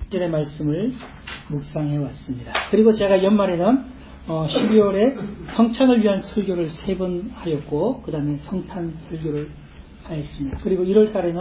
의 말씀을 묵상해 왔습니다. 그리고 제가 연말에는 12월에 성찬을 위한 설교를 3번 하였고, 그 다음에 성탄 설교를 하였습니다. 그리고 1월 달에는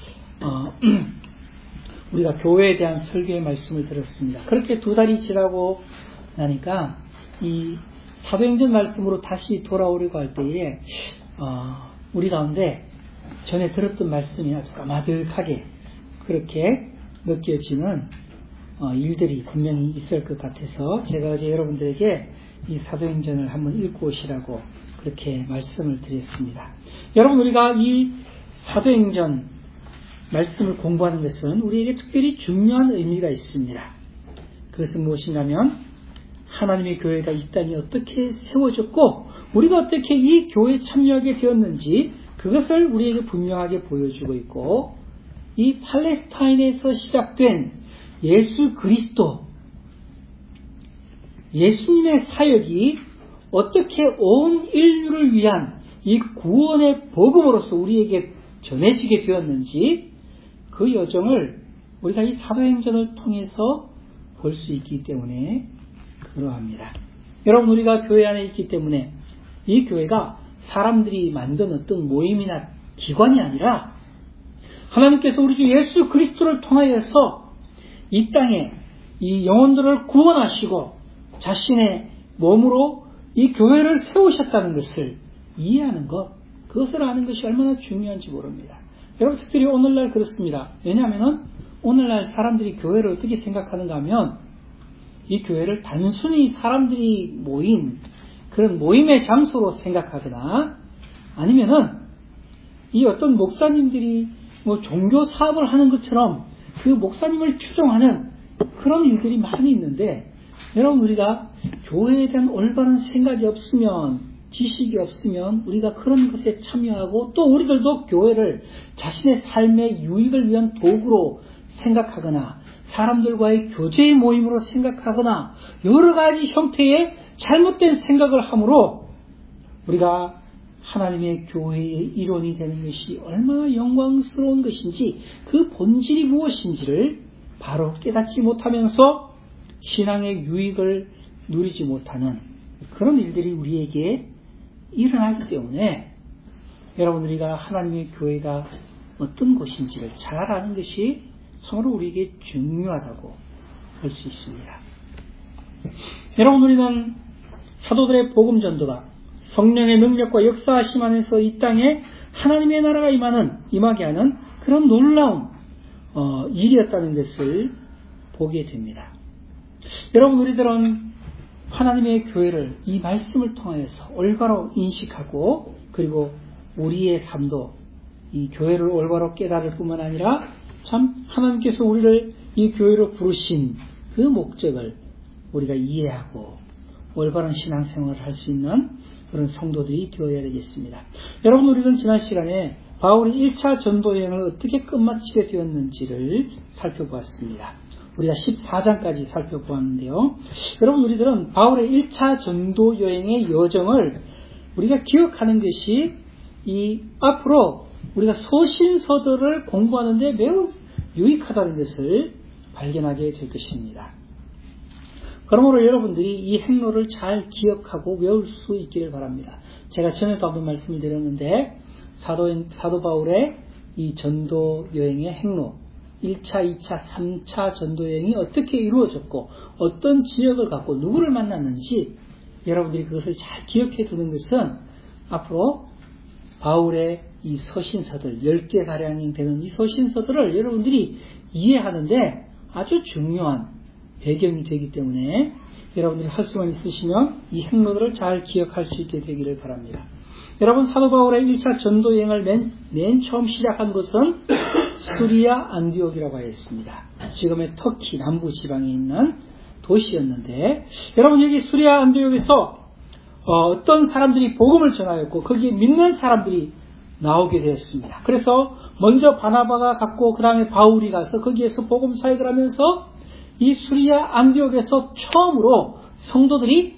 우리가 교회에 대한 설교의 말씀을 들었습니다. 그렇게 2달이 지나고 나니까 이 사도행전 말씀으로 다시 돌아오려고 할 때에 우리 가운데 전에 들었던 말씀이 아주 까마득하게 그렇게 느껴지는 일들이 분명히 있을 것 같아서 제가 어제 여러분들에게 이 사도행전을 한번 읽고 오시라고 그렇게 말씀을 드렸습니다. 여러분, 우리가 이 사도행전 말씀을 공부하는 것은 우리에게 특별히 중요한 의미가 있습니다. 그것은 무엇이냐면 하나님의 교회가 이 땅에 어떻게 세워졌고 우리가 어떻게 이 교회에 참여하게 되었는지 그것을 우리에게 분명하게 보여주고 있고, 이 팔레스타인에서 시작된 예수 그리스도, 예수님의 사역이 어떻게 온 인류를 위한 이 구원의 복음으로서 우리에게 전해지게 되었는지 그 여정을 우리가 이 사도행전을 통해서 볼 수 있기 때문에 그러합니다. 여러분, 우리가 교회 안에 있기 때문에 이 교회가 사람들이 만든 어떤 모임이나 기관이 아니라 하나님께서 우리 주 예수 그리스도를 통하여서 이 땅에 이 영혼들을 구원하시고 자신의 몸으로 이 교회를 세우셨다는 것을 이해하는 것, 그것을 아는 것이 얼마나 중요한지 모릅니다. 여러분, 특별히 오늘날 그렇습니다. 왜냐하면 오늘날 사람들이 교회를 어떻게 생각하는가 하면 이 교회를 단순히 사람들이 모인 그런 모임의 장소로 생각하거나 아니면은 이 어떤 목사님들이 종교 사업을 하는 것처럼 그 목사님을 추종하는 그런 일들이 많이 있는데, 여러분, 우리가 교회에 대한 올바른 생각이 없으면, 지식이 없으면 우리가 그런 것에 참여하고 또 우리들도 교회를 자신의 삶의 유익을 위한 도구로 생각하거나 사람들과의 교제의 모임으로 생각하거나 여러 가지 형태의 잘못된 생각을 함으로 우리가 하나님의 교회의 일원이 되는 것이 얼마나 영광스러운 것인지, 그 본질이 무엇인지를 바로 깨닫지 못하면서 신앙의 유익을 누리지 못하는 그런 일들이 우리에게 일어나기 때문에 여러분, 우리가 하나님의 교회가 어떤 곳인지를 잘 아는 것이 서로 우리에게 중요하다고 볼 수 있습니다. 여러분, 우리는 사도들의 복음 전도가 성령의 능력과 역사하심 안에서 이 땅에 하나님의 나라가 임하게 하는 그런 놀라운 일이었다는 것을 보게 됩니다. 여러분, 우리들은 하나님의 교회를 이 말씀을 통해서 올바로 인식하고, 그리고 우리의 삶도 이 교회를 올바로 깨달을 뿐만 아니라 참 하나님께서 우리를 이 교회로 부르신 그 목적을 우리가 이해하고 올바른 신앙생활을 할 수 있는 그런 성도들이 되어야 되겠습니다. 여러분, 우리는 지난 시간에 바울이 1차 전도 여행을 어떻게 끝마치게 되었는지를 살펴보았습니다. 우리가 14장까지 살펴보았는데요. 여러분, 우리들은 바울의 1차 전도 여행의 여정을 우리가 기억하는 것이 이 앞으로 우리가 서신서들을 공부하는데 매우 유익하다는 것을 발견하게 될 것입니다. 그러므로 여러분들이 이 행로를 잘 기억하고 외울 수 있기를 바랍니다. 제가 전에도 한번 말씀을 드렸는데 사도 바울의 이 전도 여행의 행로, 1차, 2차, 3차 전도 여행이 어떻게 이루어졌고 어떤 지역을 갖고 누구를 만났는지 여러분들이 그것을 잘 기억해 두는 것은 앞으로 바울의 이 서신서들, 10개가량이 되는 이 서신서들을 여러분들이 이해하는데 아주 중요한 배경이 되기 때문에 여러분들이 할 수만 있으시면 이 행로들을 잘 기억할 수 있게 되기를 바랍니다. 여러분, 사도 바울의 1차 전도 여행을 맨 처음 시작한 것은 수리아 안디옥이라고 하였습니다. 지금의 터키 남부 지방에 있는 도시였는데, 여러분, 여기 수리아 안디옥에서 어떤 사람들이 복음을 전하였고 거기에 믿는 사람들이 나오게 되었습니다. 그래서 먼저 바나바가 갔고 그 다음에 바울이 가서 거기에서 복음 사역을 하면서 이 수리아 안디옥에서 처음으로 성도들이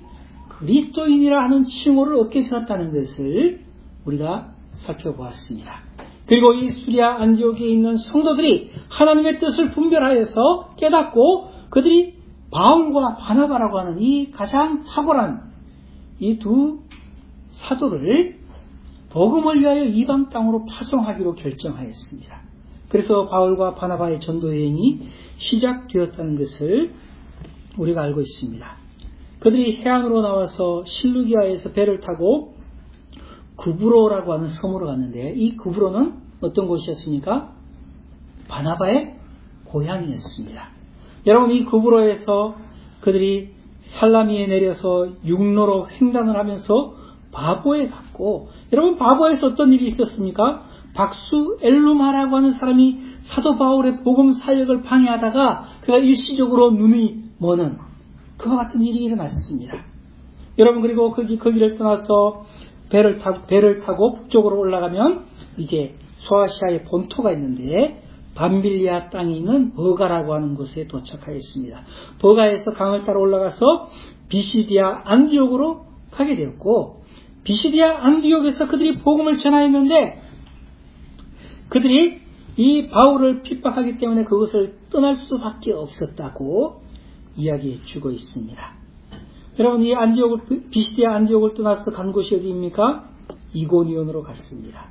그리스도인이라 하는 칭호를 얻게 되었다는 것을 우리가 살펴보았습니다. 그리고 이 수리아 안디옥에 있는 성도들이 하나님의 뜻을 분별하여서 깨닫고 그들이 바울과 바나바라고 하는 이 가장 탁월한 이 두 사도를 복음을 위하여 이방 땅으로 파송하기로 결정하였습니다. 그래서 바울과 바나바의 전도 여행이 시작되었다는 것을 우리가 알고 있습니다. 그들이 해안으로 나와서 실루기아에서 배를 타고 구브로라고 하는 섬으로 갔는데, 이 구브로는 어떤 곳이었습니까? 바나바의 고향이었습니다. 여러분, 이 구브로에서 그들이 살라미에 내려서 육로로 횡단을 하면서 바보에 갔고, 여러분, 바보에서 어떤 일이 있었습니까? 박수 엘루마라고 하는 사람이 사도 바울의 복음 사역을 방해하다가 그가 일시적으로 눈이 머는 그와 같은 일이 일어났습니다. 여러분, 그리고 거기를 떠나서 배를 타고 북쪽으로 올라가면 이제 소아시아의 본토가 있는데, 밤빌리아 땅에 있는 버가라고 하는 곳에 도착하였습니다. 버가에서 강을 따라 올라가서 비시디아 안디옥으로 가게 되었고, 비시디아 안디옥에서 그들이 복음을 전하였는데, 그들이 이 바울을 핍박하기 때문에 그것을 떠날 수밖에 없었다고 이야기해 주고 있습니다. 여러분, 이 비시디아 안디옥을 떠나서 간 곳이 어디입니까? 이고니온으로 갔습니다.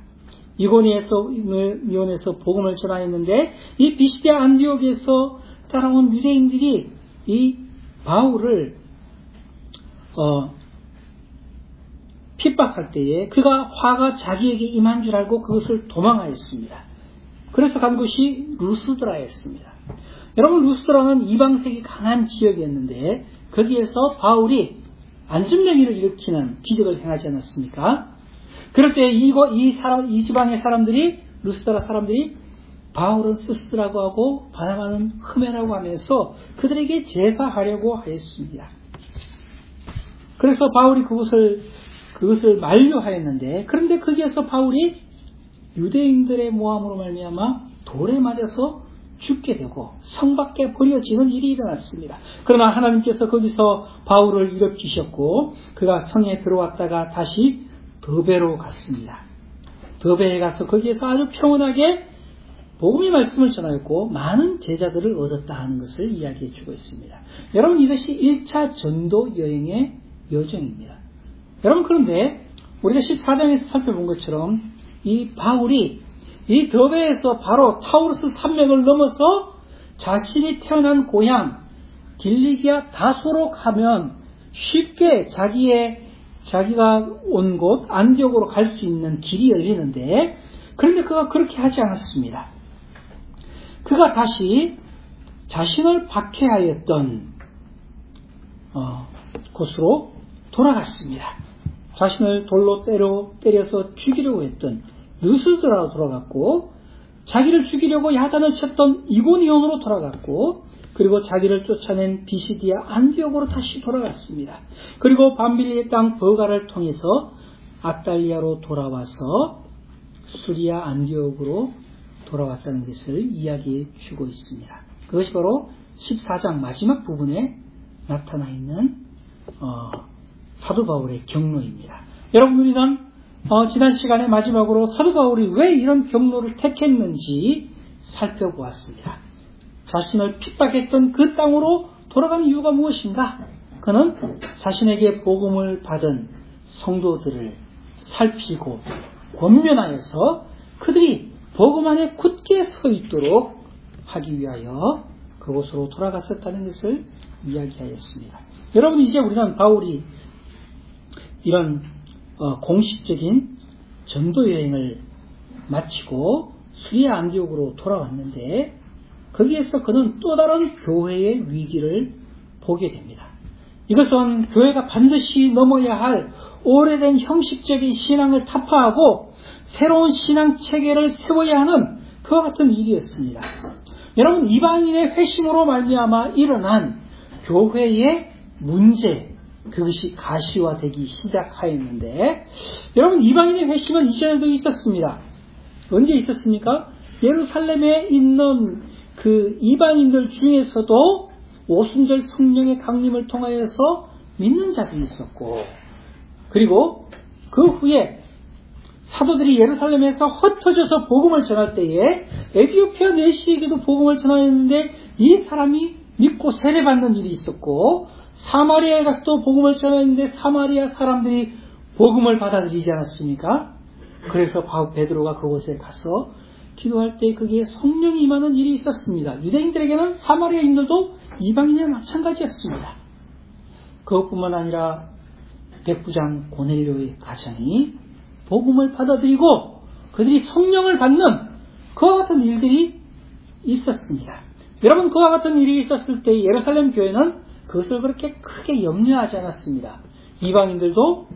이고니온에서 복음을 전하였는데, 이 비시디아 안디옥에서 따라온 유대인들이 이 바울을 핍박할 때에 그가 화가 자기에게 임한 줄 알고 그것을 도망하였습니다. 그래서 간 곳이 루스드라였습니다. 여러분, 루스드라는 이방색이 강한 지역이었는데 거기에서 바울이 안전병기를 일으키는 기적을 행하지 않았습니까? 그럴 때 이 지방의 사람들이, 루스드라 사람들이 바울은 스스라고 하고 바나바는 흠에라고 하면서 그들에게 제사하려고 하였습니다. 그래서 바울이 그것을 만류하였는데, 그런데 거기에서 바울이 유대인들의 모함으로 말미암아 돌에 맞아서 죽게 되고 성 밖에 버려지는 일이 일어났습니다. 그러나 하나님께서 거기서 바울을 일으키셨고 그가 성에 들어왔다가 다시 더베로 갔습니다. 더베에 가서 거기에서 아주 평온하게 복음의 말씀을 전하였고 많은 제자들을 얻었다 하는 것을 이야기해 주고 있습니다. 여러분, 이것이 1차 전도 여행의 여정입니다. 여러분, 그런데 우리가 14장에서 살펴본 것처럼 이 바울이 이 더베에서 바로 타우루스 산맥을 넘어서 자신이 태어난 고향 길리기아 다소로 가면 쉽게 자기가 온 곳 안디옥으로 갈 수 있는 길이 열리는데, 그런데 그가 그렇게 하지 않았습니다. 그가 다시 자신을 박해하였던 곳으로 돌아갔습니다. 자신을 돌로 때려서 죽이려고 했던 루스드라로 돌아갔고, 자기를 죽이려고 야단을 쳤던 이고니온으로 돌아갔고, 그리고 자기를 쫓아낸 비시디아 안디옥으로 다시 돌아갔습니다. 그리고 밤빌리의 땅 버가를 통해서 아탈리아로 돌아와서 수리아 안디옥으로 돌아왔다는 것을 이야기해 주고 있습니다. 그것이 바로 14장 마지막 부분에 나타나 있는 사도 바울의 경로입니다. 여러분, 우리는 지난 시간에 마지막으로 사도 바울이 왜 이런 경로를 택했는지 살펴보았습니다. 자신을 핍박했던 그 땅으로 돌아간 이유가 무엇인가? 그는 자신에게 복음을 받은 성도들을 살피고 권면하여서 그들이 복음 안에 굳게 서 있도록 하기 위하여 그곳으로 돌아갔었다는 것을 이야기하였습니다. 여러분, 이제 우리는 바울이 이런 공식적인 전도 여행을 마치고 수리아 안디옥으로 돌아왔는데, 거기에서 그는 또 다른 교회의 위기를 보게 됩니다. 이것은 교회가 반드시 넘어야 할 오래된 형식적인 신앙을 타파하고 새로운 신앙 체계를 세워야 하는 그와 같은 일이었습니다. 여러분, 이방인의 회심으로 말미암아 일어난 교회의 문제, 그것이 가시화되기 시작하였는데, 여러분, 이방인의 회심은 이전에도 있었습니다. 언제 있었습니까? 예루살렘에 있는 그 이방인들 중에서도 오순절 성령의 강림을 통하여서 믿는 자들이 있었고, 그리고 그 후에 사도들이 예루살렘에서 흩어져서 복음을 전할 때에 에티오피아 내시에게도 복음을 전하였는데 이 사람이 믿고 세례받는 일이 있었고, 사마리아에 가서 또 복음을 전하였는데 사마리아 사람들이 복음을 받아들이지 않았습니까? 그래서 베드로가 그곳에 가서 기도할 때 거기에 성령이 임하는 일이 있었습니다. 유대인들에게는 사마리아인들도 이방인이나 마찬가지였습니다. 그것뿐만 아니라 백부장 고넬료의 가정이 복음을 받아들이고 그들이 성령을 받는 그와 같은 일들이 있었습니다. 여러분, 그와 같은 일이 있었을 때 예루살렘 교회는 그것을 그렇게 크게 염려하지 않았습니다. 이방인들도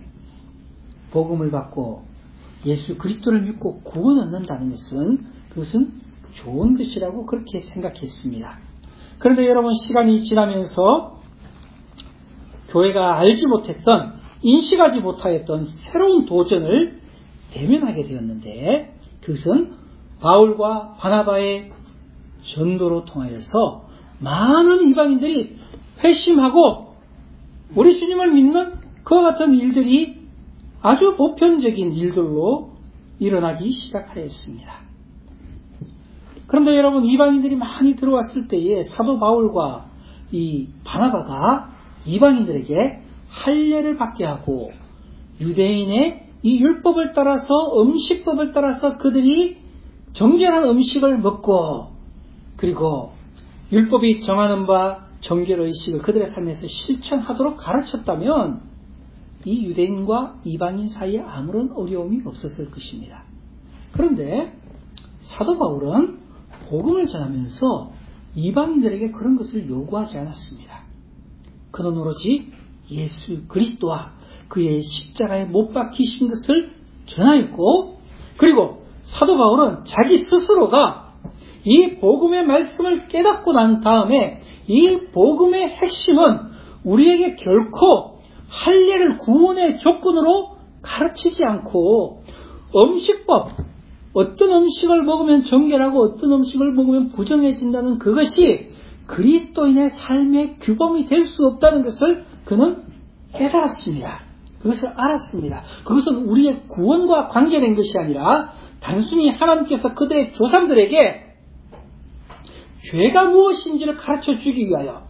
복음을 받고 예수 그리스도를 믿고 구원 얻는다는 것은 그것은 좋은 것이라고 그렇게 생각했습니다. 그런데 여러분, 시간이 지나면서 교회가 알지 못했던, 인식하지 못하였던 새로운 도전을 대면하게 되었는데, 그것은 바울과 바나바의 전도로 통하여서 많은 이방인들이 회심하고 우리 주님을 믿는 그와 같은 일들이 아주 보편적인 일들로 일어나기 시작하였습니다. 그런데 여러분, 이방인들이 많이 들어왔을 때에 사도 바울과 이 바나바가 이방인들에게 할례를 받게 하고 유대인의 이 율법을 따라서, 음식법을 따라서 그들이 정결한 음식을 먹고, 그리고 율법이 정하는 바 정결의식을 그들의 삶에서 실천하도록 가르쳤다면 이 유대인과 이방인 사이에 아무런 어려움이 없었을 것입니다. 그런데 사도 바울은 복음을 전하면서 이방인들에게 그런 것을 요구하지 않았습니다. 그는 오로지 예수 그리스도와 그의 십자가에 못 박히신 것을 전하였고, 그리고 사도 바울은 자기 스스로가 이 복음의 말씀을 깨닫고 난 다음에 이 복음의 핵심은 우리에게 결코 할례를 구원의 조건으로 가르치지 않고, 음식법, 어떤 음식을 먹으면 정결하고 어떤 음식을 먹으면 부정해진다는 그것이 그리스도인의 삶의 규범이 될 수 없다는 것을 그는 깨달았습니다. 그것을 알았습니다. 그것은 우리의 구원과 관계된 것이 아니라 단순히 하나님께서 그들의 조상들에게 죄가 무엇인지를 가르쳐 주기 위하여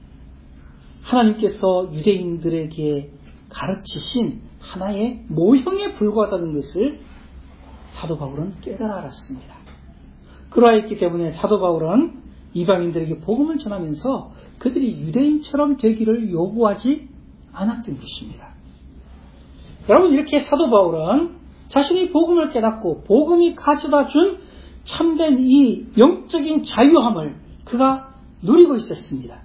하나님께서 유대인들에게 가르치신 하나의 모형에 불과하다는 것을 사도 바울은 깨달아 알았습니다. 그러했기 때문에 사도 바울은 이방인들에게 복음을 전하면서 그들이 유대인처럼 되기를 요구하지 않았던 것입니다. 여러분, 이렇게 사도 바울은 자신이 복음을 깨닫고 복음이 가져다 준 참된 이 영적인 자유함을 그가 누리고 있었습니다.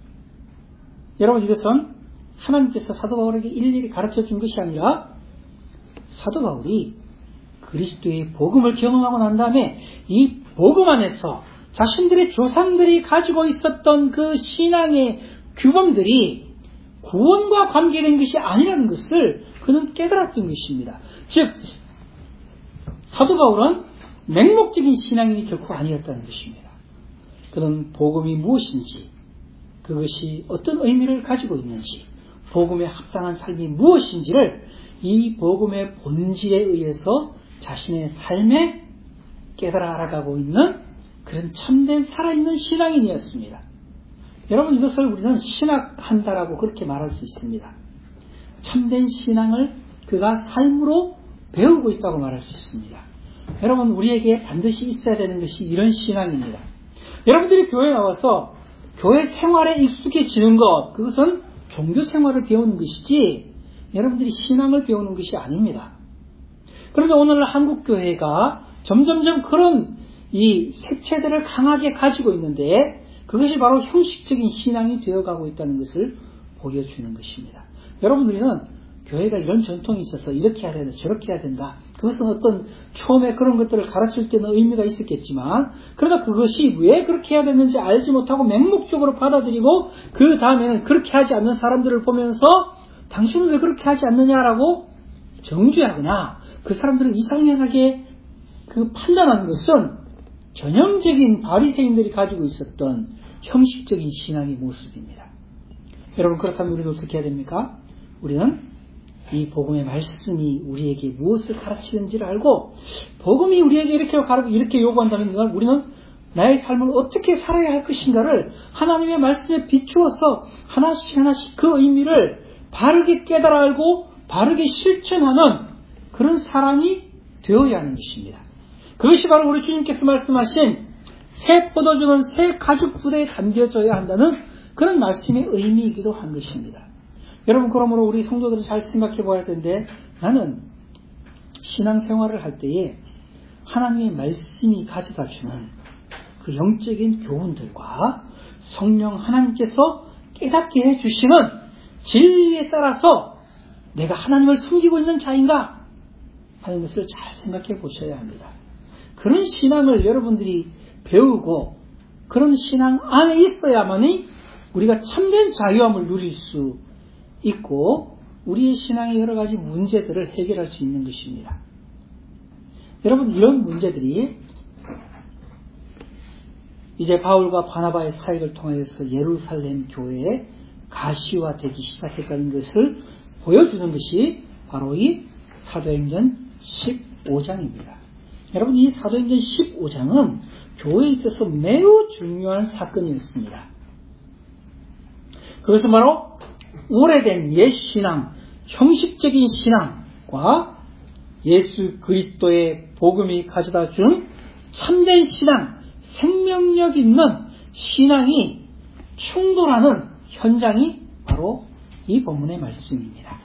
여러분, 이것은 하나님께서 사도 바울에게 일일이 가르쳐 준 것이 아니라 사도 바울이 그리스도의 복음을 경험하고 난 다음에 이 복음 안에서 자신들의 조상들이 가지고 있었던 그 신앙의 규범들이 구원과 관계된 것이 아니라는 것을 그는 깨달았던 것입니다. 즉, 사도 바울은 맹목적인 신앙인이 결코 아니었다는 것입니다. 그는 복음이 무엇인지, 그것이 어떤 의미를 가지고 있는지, 복음에 합당한 삶이 무엇인지를 이 복음의 본질에 의해서 자신의 삶에 깨달아 알아가고 있는 그런 참된 살아있는 신앙인이었습니다. 여러분, 이것을 우리는 신학한다라고 그렇게 말할 수 있습니다. 참된 신앙을 그가 삶으로 배우고 있다고 말할 수 있습니다. 여러분, 우리에게 반드시 있어야 되는 것이 이런 신앙입니다. 여러분들이 교회에 나와서 교회 생활에 익숙해지는 것, 그것은 종교 생활을 배우는 것이지 여러분들이 신앙을 배우는 것이 아닙니다. 그런데 오늘 한국 교회가 점점점 그런 이 색채들을 강하게 가지고 있는데 그것이 바로 형식적인 신앙이 되어가고 있다는 것을 보여주는 것입니다. 여러분, 우리는 교회가 이런 전통이 있어서 이렇게 해야 된다, 저렇게 해야 된다. 그것은 어떤 처음에 그런 것들을 가르칠 때는 의미가 있었겠지만, 그러다 그것이 왜 그렇게 해야 되는지 알지 못하고 맹목적으로 받아들이고 그 다음에는 그렇게 하지 않는 사람들을 보면서 당신은 왜 그렇게 하지 않느냐라고 정죄하거나 그 사람들을 이상하게 그 판단하는 것은 전형적인 바리새인들이 가지고 있었던 형식적인 신앙의 모습입니다. 여러분, 그렇다면 우리는 어떻게 해야 됩니까? 우리는 이 복음의 말씀이 우리에게 무엇을 가르치는지를 알고 복음이 우리에게 이렇게 요구한다면 우리는 나의 삶을 어떻게 살아야 할 것인가를 하나님의 말씀에 비추어서 하나씩 그 의미를 바르게 깨달아 알고 바르게 실천하는 그런 사람이 되어야 하는 것입니다. 그것이 바로 우리 주님께서 말씀하신 새 포도주는 새 가죽 부대에 담겨져야 한다는 그런 말씀의 의미이기도 한 것입니다. 여러분, 그러므로 우리 성도들은 잘 생각해 봐야 되는데, 나는 신앙생활을 할 때에 하나님의 말씀이 가져다 주는 그 영적인 교훈들과 성령 하나님께서 깨닫게 해주시는 진리에 따라서 내가 하나님을 섬기고 있는 자인가 하는 것을 잘 생각해 보셔야 합니다. 그런 신앙을 여러분들이 배우고 그런 신앙 안에 있어야만이 우리가 참된 자유함을 누릴 수 있고 우리의 신앙의 여러 가지 문제들을 해결할 수 있는 것입니다. 여러분, 이런 문제들이 이제 바울과 바나바의 사역을 통해서 예루살렘 교회에 가시화되기 시작했다는 것을 보여주는 것이 바로 이 사도행전 15장입니다. 여러분, 이 사도행전 15장은 교회에 있어서 매우 중요한 사건이었습니다. 그것은 바로 오래된 옛 신앙, 형식적인 신앙과 예수 그리스도의 복음이 가져다 준 참된 신앙, 생명력 있는 신앙이 충돌하는 현장이 바로 이 본문의 말씀입니다.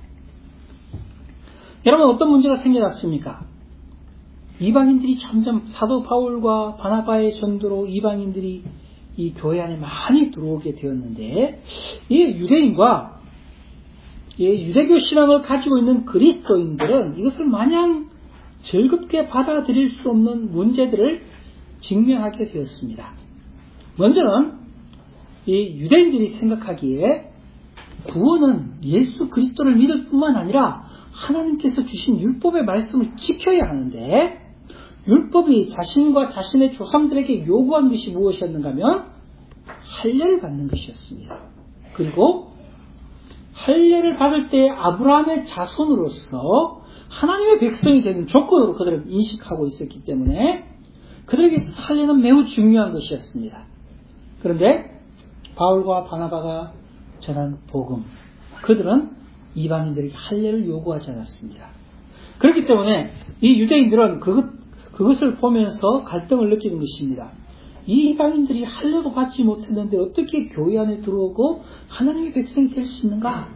여러분, 어떤 문제가 생겨났습니까? 이방인들이 점점 사도 바울과 바나바의 전도로 이방인들이 이 교회 안에 많이 들어오게 되었는데, 이 유대인과 유대교 신앙을 가지고 있는 그리스도인들은 이것을 마냥 즐겁게 받아들일 수 없는 문제들을 직면하게 되었습니다. 먼저는 이 유대인들이 생각하기에 구원은 예수 그리스도를 믿을 뿐만 아니라 하나님께서 주신 율법의 말씀을 지켜야 하는데, 율법이 자신과 자신의 조상들에게 요구한 것이 무엇이었는가 하면 할례를 받는 것이었습니다. 그리고 할례를 받을 때 아브라함의 자손으로서 하나님의 백성이 되는 조건으로 그들은 인식하고 있었기 때문에 그들에게 할례는 매우 중요한 것이었습니다. 그런데 바울과 바나바가 전한 복음, 그들은 이방인들에게 할례를 요구하지 않았습니다. 그렇기 때문에 이 유대인들은 그것을 보면서 갈등을 느끼는 것입니다. 이 이방인들이 할례도 받지 못했는데 어떻게 교회 안에 들어오고 하나님의 백성이 될 수 있는가?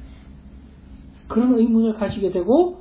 그런 의문을 가지게 되고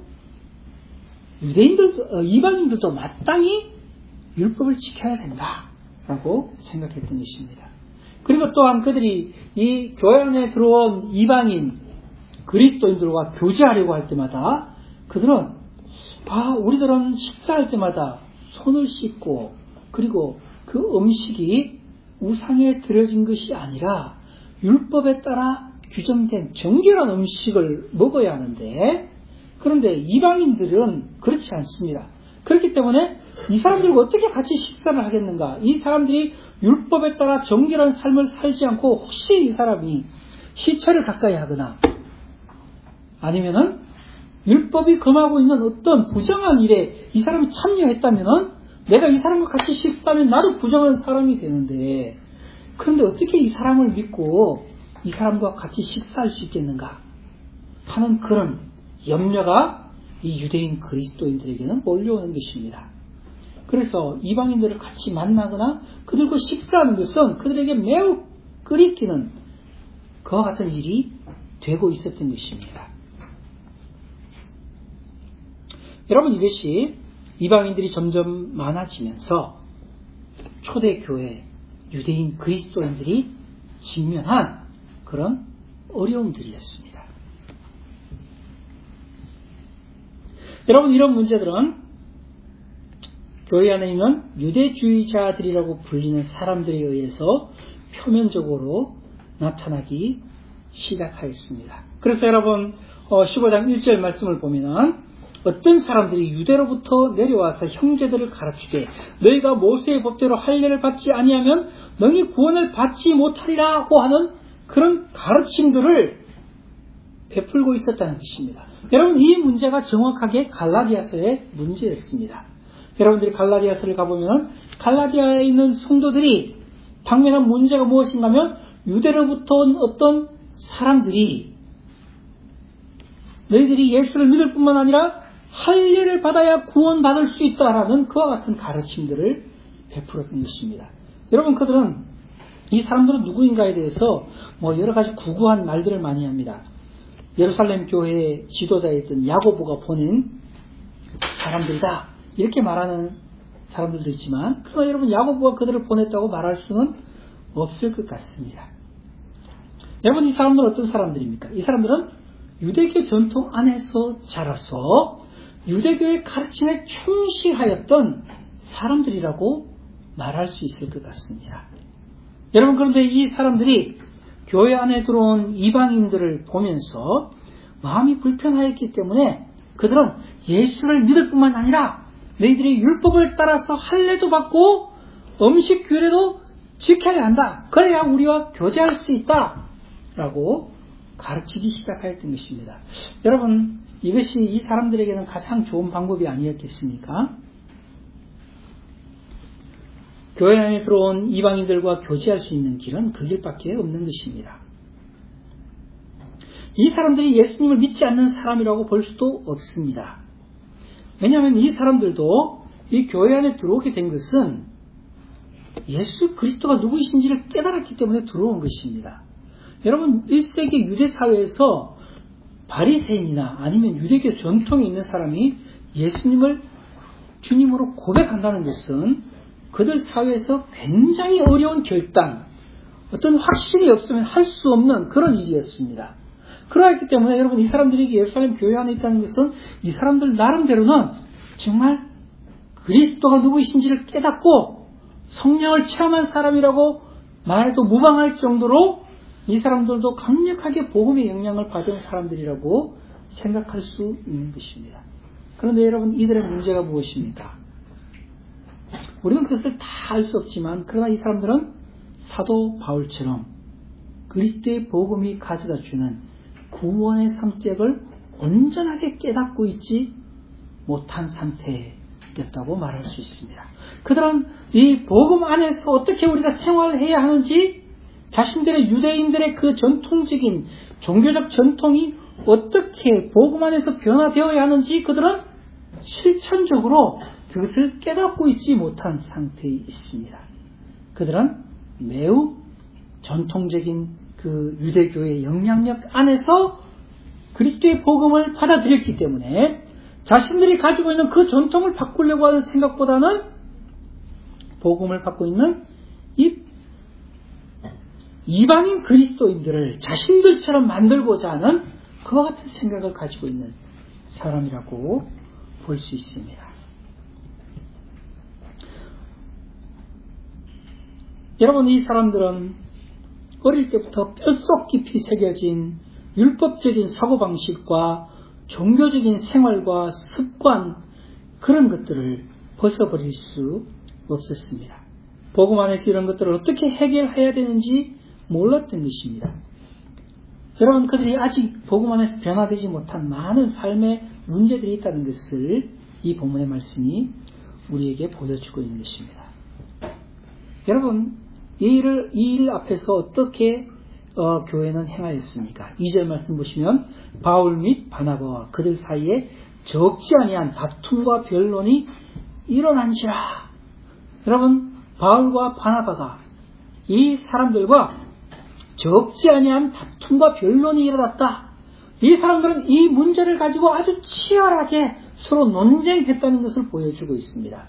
이방인들도 마땅히 율법을 지켜야 된다라고 생각했던 것입니다. 그리고 또한 그들이 이 교회 안에 들어온 이방인 그리스도인들과 교제하려고 할 때마다 그들은 우리들은 식사할 때마다 손을 씻고 그리고 그 음식이 우상에 드려진 것이 아니라 율법에 따라 규정된 정결한 음식을 먹어야 하는데, 그런데 이방인들은 그렇지 않습니다. 그렇기 때문에 이 사람들과 어떻게 같이 식사를 하겠는가? 이 사람들이 율법에 따라 정결한 삶을 살지 않고 혹시 이 사람이 시체를 가까이 하거나 아니면은 율법이 금하고 있는 어떤 부정한 일에 이 사람이 참여했다면은 내가 이 사람과 같이 식사하면 나도 부정한 사람이 되는데, 그런데 어떻게 이 사람을 믿고 이 사람과 같이 식사할 수 있겠는가 하는 그런 염려가 이 유대인 그리스도인들에게는 몰려오는 것입니다. 그래서 이방인들을 같이 만나거나 그들과 식사하는 것은 그들에게 매우 끓이기는 그와 같은 일이 되고 있었던 것입니다. 여러분, 이것이 이방인들이 점점 많아지면서 초대교회 유대인 그리스도인들이 직면한 그런 어려움들이었습니다. 여러분, 이런 문제들은 교회 안에 있는 유대주의자들이라고 불리는 사람들에 의해서 표면적으로 나타나기 시작하였습니다. 그래서 여러분 15장 1절 말씀을 보면 어떤 사람들이 유대로부터 내려와서 형제들을 가르치되 너희가 모세의 법대로 할례를 받지 아니하면 너희 구원을 받지 못하리라고 하는 그런 가르침들을 베풀고 있었다는 것입니다. 여러분, 이 문제가 정확하게 갈라디아서의 문제였습니다. 여러분들이 갈라디아서를 가보면 갈라디아에 있는 성도들이 당면한 문제가 무엇인가 하면 유대로부터 온 어떤 사람들이 너희들이 예수를 믿을 뿐만 아니라 할례를 받아야 구원받을 수 있다라는 그와 같은 가르침들을 베풀었던 것입니다. 여러분, 이 사람들은 누구인가에 대해서 여러 가지 구구한 말들을 많이 합니다. 예루살렘 교회의 지도자였던 야고보가 보낸 사람들이다, 이렇게 말하는 사람들도 있지만, 그러나 여러분, 야고보가 그들을 보냈다고 말할 수는 없을 것 같습니다. 여러분, 이 사람들은 어떤 사람들입니까? 이 사람들은 유대교 전통 안에서 자라서 유대교의 가르침에 충실하였던 사람들이라고 말할 수 있을 것 같습니다. 여러분, 그런데 이 사람들이 교회 안에 들어온 이방인들을 보면서 마음이 불편하였기 때문에 그들은 예수를 믿을 뿐만 아니라 너희들이 율법을 따라서 할례도 받고 음식 규례도 지켜야 한다, 그래야 우리와 교제할 수 있다 라고 가르치기 시작하였던 것입니다. 여러분, 이것이 이 사람들에게는 가장 좋은 방법이 아니었겠습니까? 교회 안에 들어온 이방인들과 교제할 수 있는 길은 그 길밖에 없는 것입니다. 이 사람들이 예수님을 믿지 않는 사람이라고 볼 수도 없습니다. 왜냐하면 이 사람들도 이 교회 안에 들어오게 된 것은 예수 그리스도가 누구이신지를 깨달았기 때문에 들어온 것입니다. 여러분, 1세기 유대 사회에서 바리새인이나 아니면 유대교 전통에 있는 사람이 예수님을 주님으로 고백한다는 것은 그들 사회에서 굉장히 어려운 결단, 어떤 확신이 없으면 할 수 없는 그런 일이었습니다. 그러했기 때문에 여러분, 이 사람들이 예루살렘 교회 안에 있다는 것은 이 사람들 나름대로는 정말 그리스도가 누구이신지를 깨닫고 성령을 체험한 사람이라고 말해도 무방할 정도로 이 사람들도 강력하게 복음의 영향을 받은 사람들이라고 생각할 수 있는 것입니다. 그런데 여러분, 이들의 문제가 무엇입니까? 우리는 그것을 다 알 수 없지만, 그러나 이 사람들은 사도 바울처럼 그리스도의 복음이 가져다 주는 구원의 성격을 온전하게 깨닫고 있지 못한 상태였다고 말할 수 있습니다. 그들은 이 복음 안에서 어떻게 우리가 생활해야 하는지, 자신들의 유대인들의 그 전통적인 종교적 전통이 어떻게 복음 안에서 변화되어야 하는지 그들은 실천적으로 그것을 깨닫고 있지 못한 상태에 있습니다. 그들은 매우 전통적인 그 유대교의 영향력 안에서 그리스도의 복음을 받아들였기 때문에 자신들이 가지고 있는 그 전통을 바꾸려고 하는 생각보다는 복음을 받고 있는 이 이방인 그리스도인들을 자신들처럼 만들고자 하는 그와 같은 생각을 가지고 있는 사람이라고 볼 수 있습니다. 여러분, 이 사람들은 어릴 때부터 뼛속 깊이 새겨진 율법적인 사고방식과 종교적인 생활과 습관, 그런 것들을 벗어버릴 수 없었습니다. 복음 안에서 이런 것들을 어떻게 해결해야 되는지 몰랐던 것입니다. 여러분, 그들이 아직 복음 안에서 변화되지 못한 많은 삶의 문제들이 있다는 것을 이 본문의 말씀이 우리에게 보여주고 있는 것입니다. 여러분, 이 일 앞에서 어떻게 교회는 행하였습니까? 2절 말씀 보시면 바울 및 바나바와 그들 사이에 적지 아니한 다툼과 변론이 일어난지라. 여러분, 바울과 바나바가 이 사람들과 적지 아니한 다툼과 변론이 일어났다. 이 사람들은 이 문제를 가지고 아주 치열하게 서로 논쟁했다는 것을 보여주고 있습니다.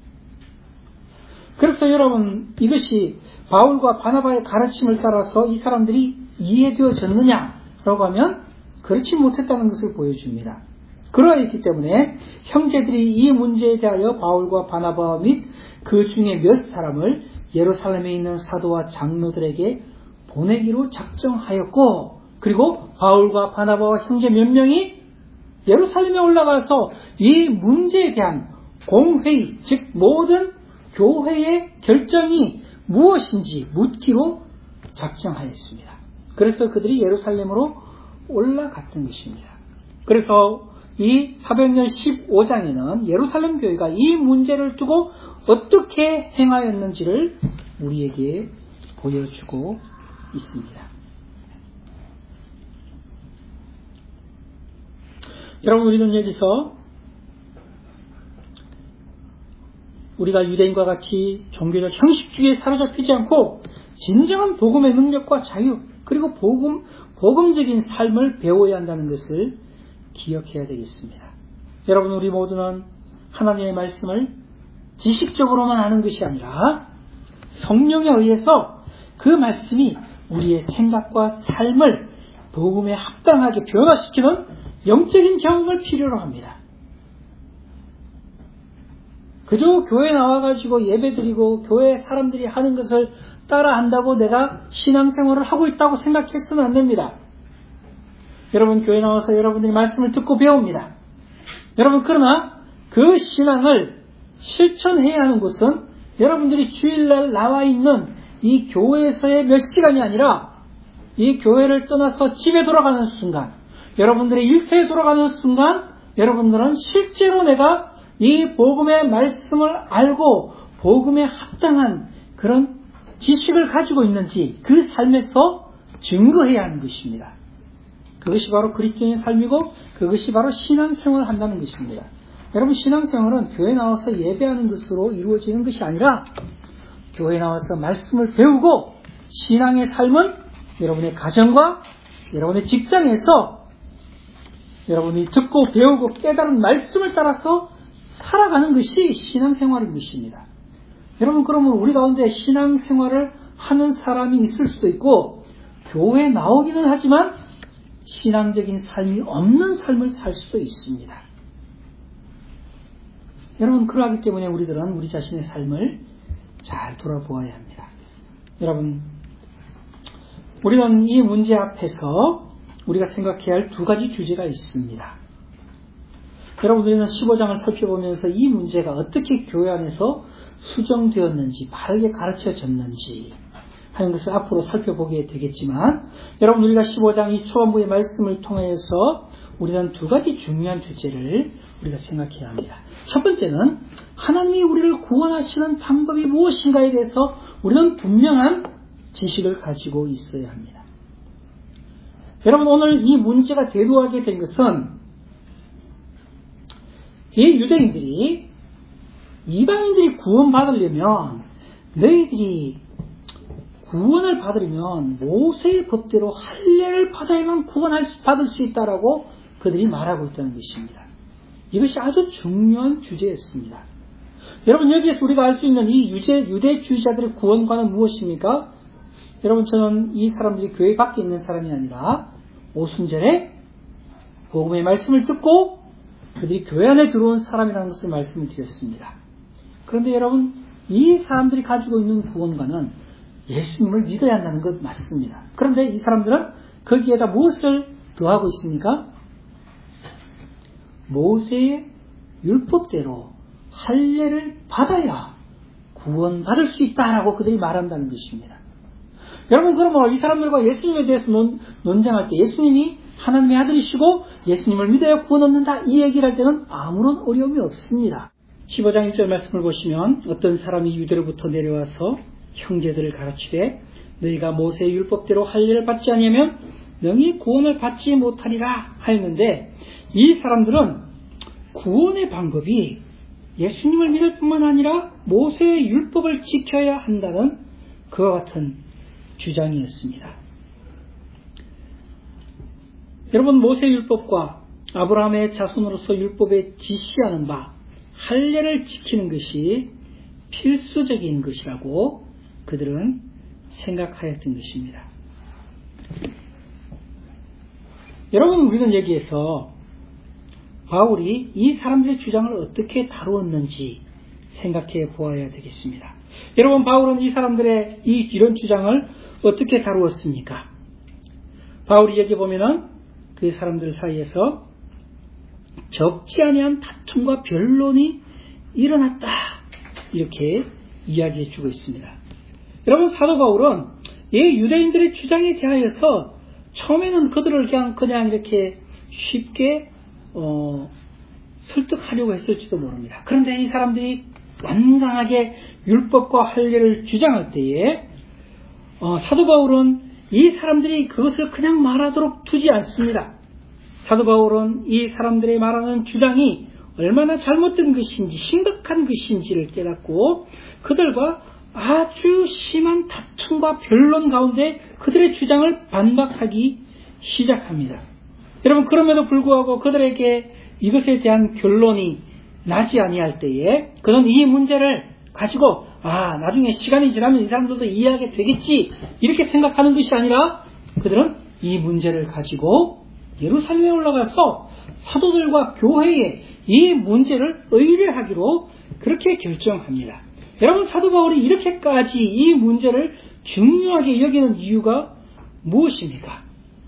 그래서 여러분, 이것이 바울과 바나바의 가르침을 따라서 이 사람들이 이해되어졌느냐라고 하면 그렇지 못했다는 것을 보여줍니다. 그러했기 때문에 형제들이 이 문제에 대하여 바울과 바나바 및 그 중에 몇 사람을 예루살렘에 있는 사도와 장로들에게 보내기로 작정하였고, 그리고 바울과 바나바와 형제 몇 명이 예루살렘에 올라가서 이 문제에 대한 공회의, 즉 모든 교회의 결정이 무엇인지 묻기로 작정하였습니다. 그래서 그들이 예루살렘으로 올라갔던 것입니다. 그래서 이 사도행전 15장에는 예루살렘 교회가 이 문제를 두고 어떻게 행하였는지를 우리에게 보여주고 있습니다. 여러분, 우리는 여기서 우리가 유대인과 같이 종교적 형식주의에 사로잡히지 않고 진정한 복음의 능력과 자유, 그리고 복음적인 삶을 배워야 한다는 것을 기억해야 되겠습니다. 여러분, 우리 모두는 하나님의 말씀을 지식적으로만 아는 것이 아니라 성령에 의해서 그 말씀이 우리의 생각과 삶을 복음에 합당하게 변화시키는 영적인 경험을 필요로 합니다. 그저 교회 나와가지고 예배드리고 교회 사람들이 하는 것을 따라한다고 내가 신앙생활을 하고 있다고 생각해서는 안 됩니다. 여러분, 교회 나와서 여러분들이 말씀을 듣고 배웁니다. 여러분, 그러나 그 신앙을 실천해야 하는 것은 여러분들이 주일날 나와 있는 이 교회에서의 몇 시간이 아니라 이 교회를 떠나서 집에 돌아가는 순간, 여러분들의 일터에 돌아가는 순간, 여러분들은 실제로 내가 이 복음의 말씀을 알고 복음에 합당한 그런 지식을 가지고 있는지 그 삶에서 증거해야 하는 것입니다. 그것이 바로 그리스도인의 삶이고 그것이 바로 신앙생활을 한다는 것입니다. 여러분, 신앙생활은 교회 나와서 예배하는 것으로 이루어지는 것이 아니라 교회 나와서 말씀을 배우고 신앙의 삶은 여러분의 가정과 여러분의 직장에서 여러분이 듣고 배우고 깨달은 말씀을 따라서 살아가는 것이 신앙생활인 것입니다. 여러분, 그러면 우리 가운데 신앙생활을 하는 사람이 있을 수도 있고 교회에 나오기는 하지만 신앙적인 삶이 없는 삶을 살 수도 있습니다. 여러분, 그러하기 때문에 우리들은 우리 자신의 삶을 잘 돌아보아야 합니다. 여러분, 우리는 이 문제 앞에서 우리가 생각해야 할 두 가지 주제가 있습니다. 여러분, 우리는 15장을 살펴보면서 이 문제가 어떻게 교회 안에서 수정되었는지, 바르게 가르쳐졌는지 하는 것을 앞으로 살펴보게 되겠지만, 여러분, 우리가 15장 이 초반부의 말씀을 통해서 우리는 두 가지 중요한 주제를 우리가 생각해야 합니다. 첫 번째는 하나님이 우리를 구원하시는 방법이 무엇인가에 대해서 우리는 분명한 지식을 가지고 있어야 합니다. 여러분, 오늘 이 문제가 대두하게 된 것은 이 유대인들이 이방인들이 구원받으려면 너희들이 구원을 받으려면 모세의 법대로 할례를 받아야만 받을 수 있다라고 그들이 말하고 있다는 것입니다. 이것이 아주 중요한 주제였습니다. 여러분, 여기에서 우리가 알 수 있는 이 유대주의자들의 구원관은 무엇입니까? 여러분, 저는 이 사람들이 교회 밖에 있는 사람이 아니라 오순절에 복음의 말씀을 듣고 그들이 교회 안에 들어온 사람이라는 것을 말씀을 드렸습니다. 그런데 여러분, 이 사람들이 가지고 있는 구원관은 예수님을 믿어야 한다는 것 맞습니다. 그런데 이 사람들은 거기에다 무엇을 더하고 있습니까? 모세의 율법대로 할례를 받아야 구원받을 수 있다라고 그들이 말한다는 것입니다. 여러분, 그러면 이 사람들과 예수님에 대해서 논쟁할 때 예수님이 하나님의 아들이시고 예수님을 믿어야 구원 얻는다, 이 얘기를 할 때는 아무런 어려움이 없습니다. 15장 1절 말씀을 보시면 어떤 사람이 유대로부터 내려와서 형제들을 가르치되 너희가 모세의 율법대로 할례를 받지 아니하면 너희 구원을 받지 못하리라 하였는데, 이 사람들은 구원의 방법이 예수님을 믿을 뿐만 아니라 모세의 율법을 지켜야 한다는 그와 같은 주장이었습니다. 여러분, 모세의 율법과 아브라함의 자손으로서 율법에 지시하는 바 할례를 지키는 것이 필수적인 것이라고 그들은 생각하였던 것입니다. 여러분, 우리는 여기에서 바울이 이 사람들의 주장을 어떻게 다루었는지 생각해 보아야 되겠습니다. 여러분, 바울은 이 사람들의 이런 주장을 어떻게 다루었습니까? 바울이 여기 보면은 그 사람들 사이에서 적지 아니한 다툼과 변론이 일어났다, 이렇게 이야기해 주고 있습니다. 여러분, 사도 바울은 이 유대인들의 주장에 대하여서 처음에는 그들을 그냥 이렇게 쉽게 설득하려고 했을지도 모릅니다. 그런데 이 사람들이 완강하게 율법과 할례를 주장할 때에 사도 바울은 이 사람들이 그것을 그냥 말하도록 두지 않습니다. 사도 바울은 이 사람들의 말하는 주장이 얼마나 잘못된 것인지 심각한 것인지를 깨닫고 그들과 아주 심한 다툼과 변론 가운데 그들의 주장을 반박하기 시작합니다. 여러분, 그럼에도 불구하고 그들에게 이것에 대한 결론이 나지 아니할 때에 그는 이 문제를 가지고 나중에 시간이 지나면 이 사람들도 이해하게 되겠지 이렇게 생각하는 것이 아니라 그들은 이 문제를 가지고 예루살렘에 올라가서 사도들과 교회에 이 문제를 의뢰하기로 그렇게 결정합니다. 여러분, 사도 바울이 이렇게까지 이 문제를 중요하게 여기는 이유가 무엇입니까?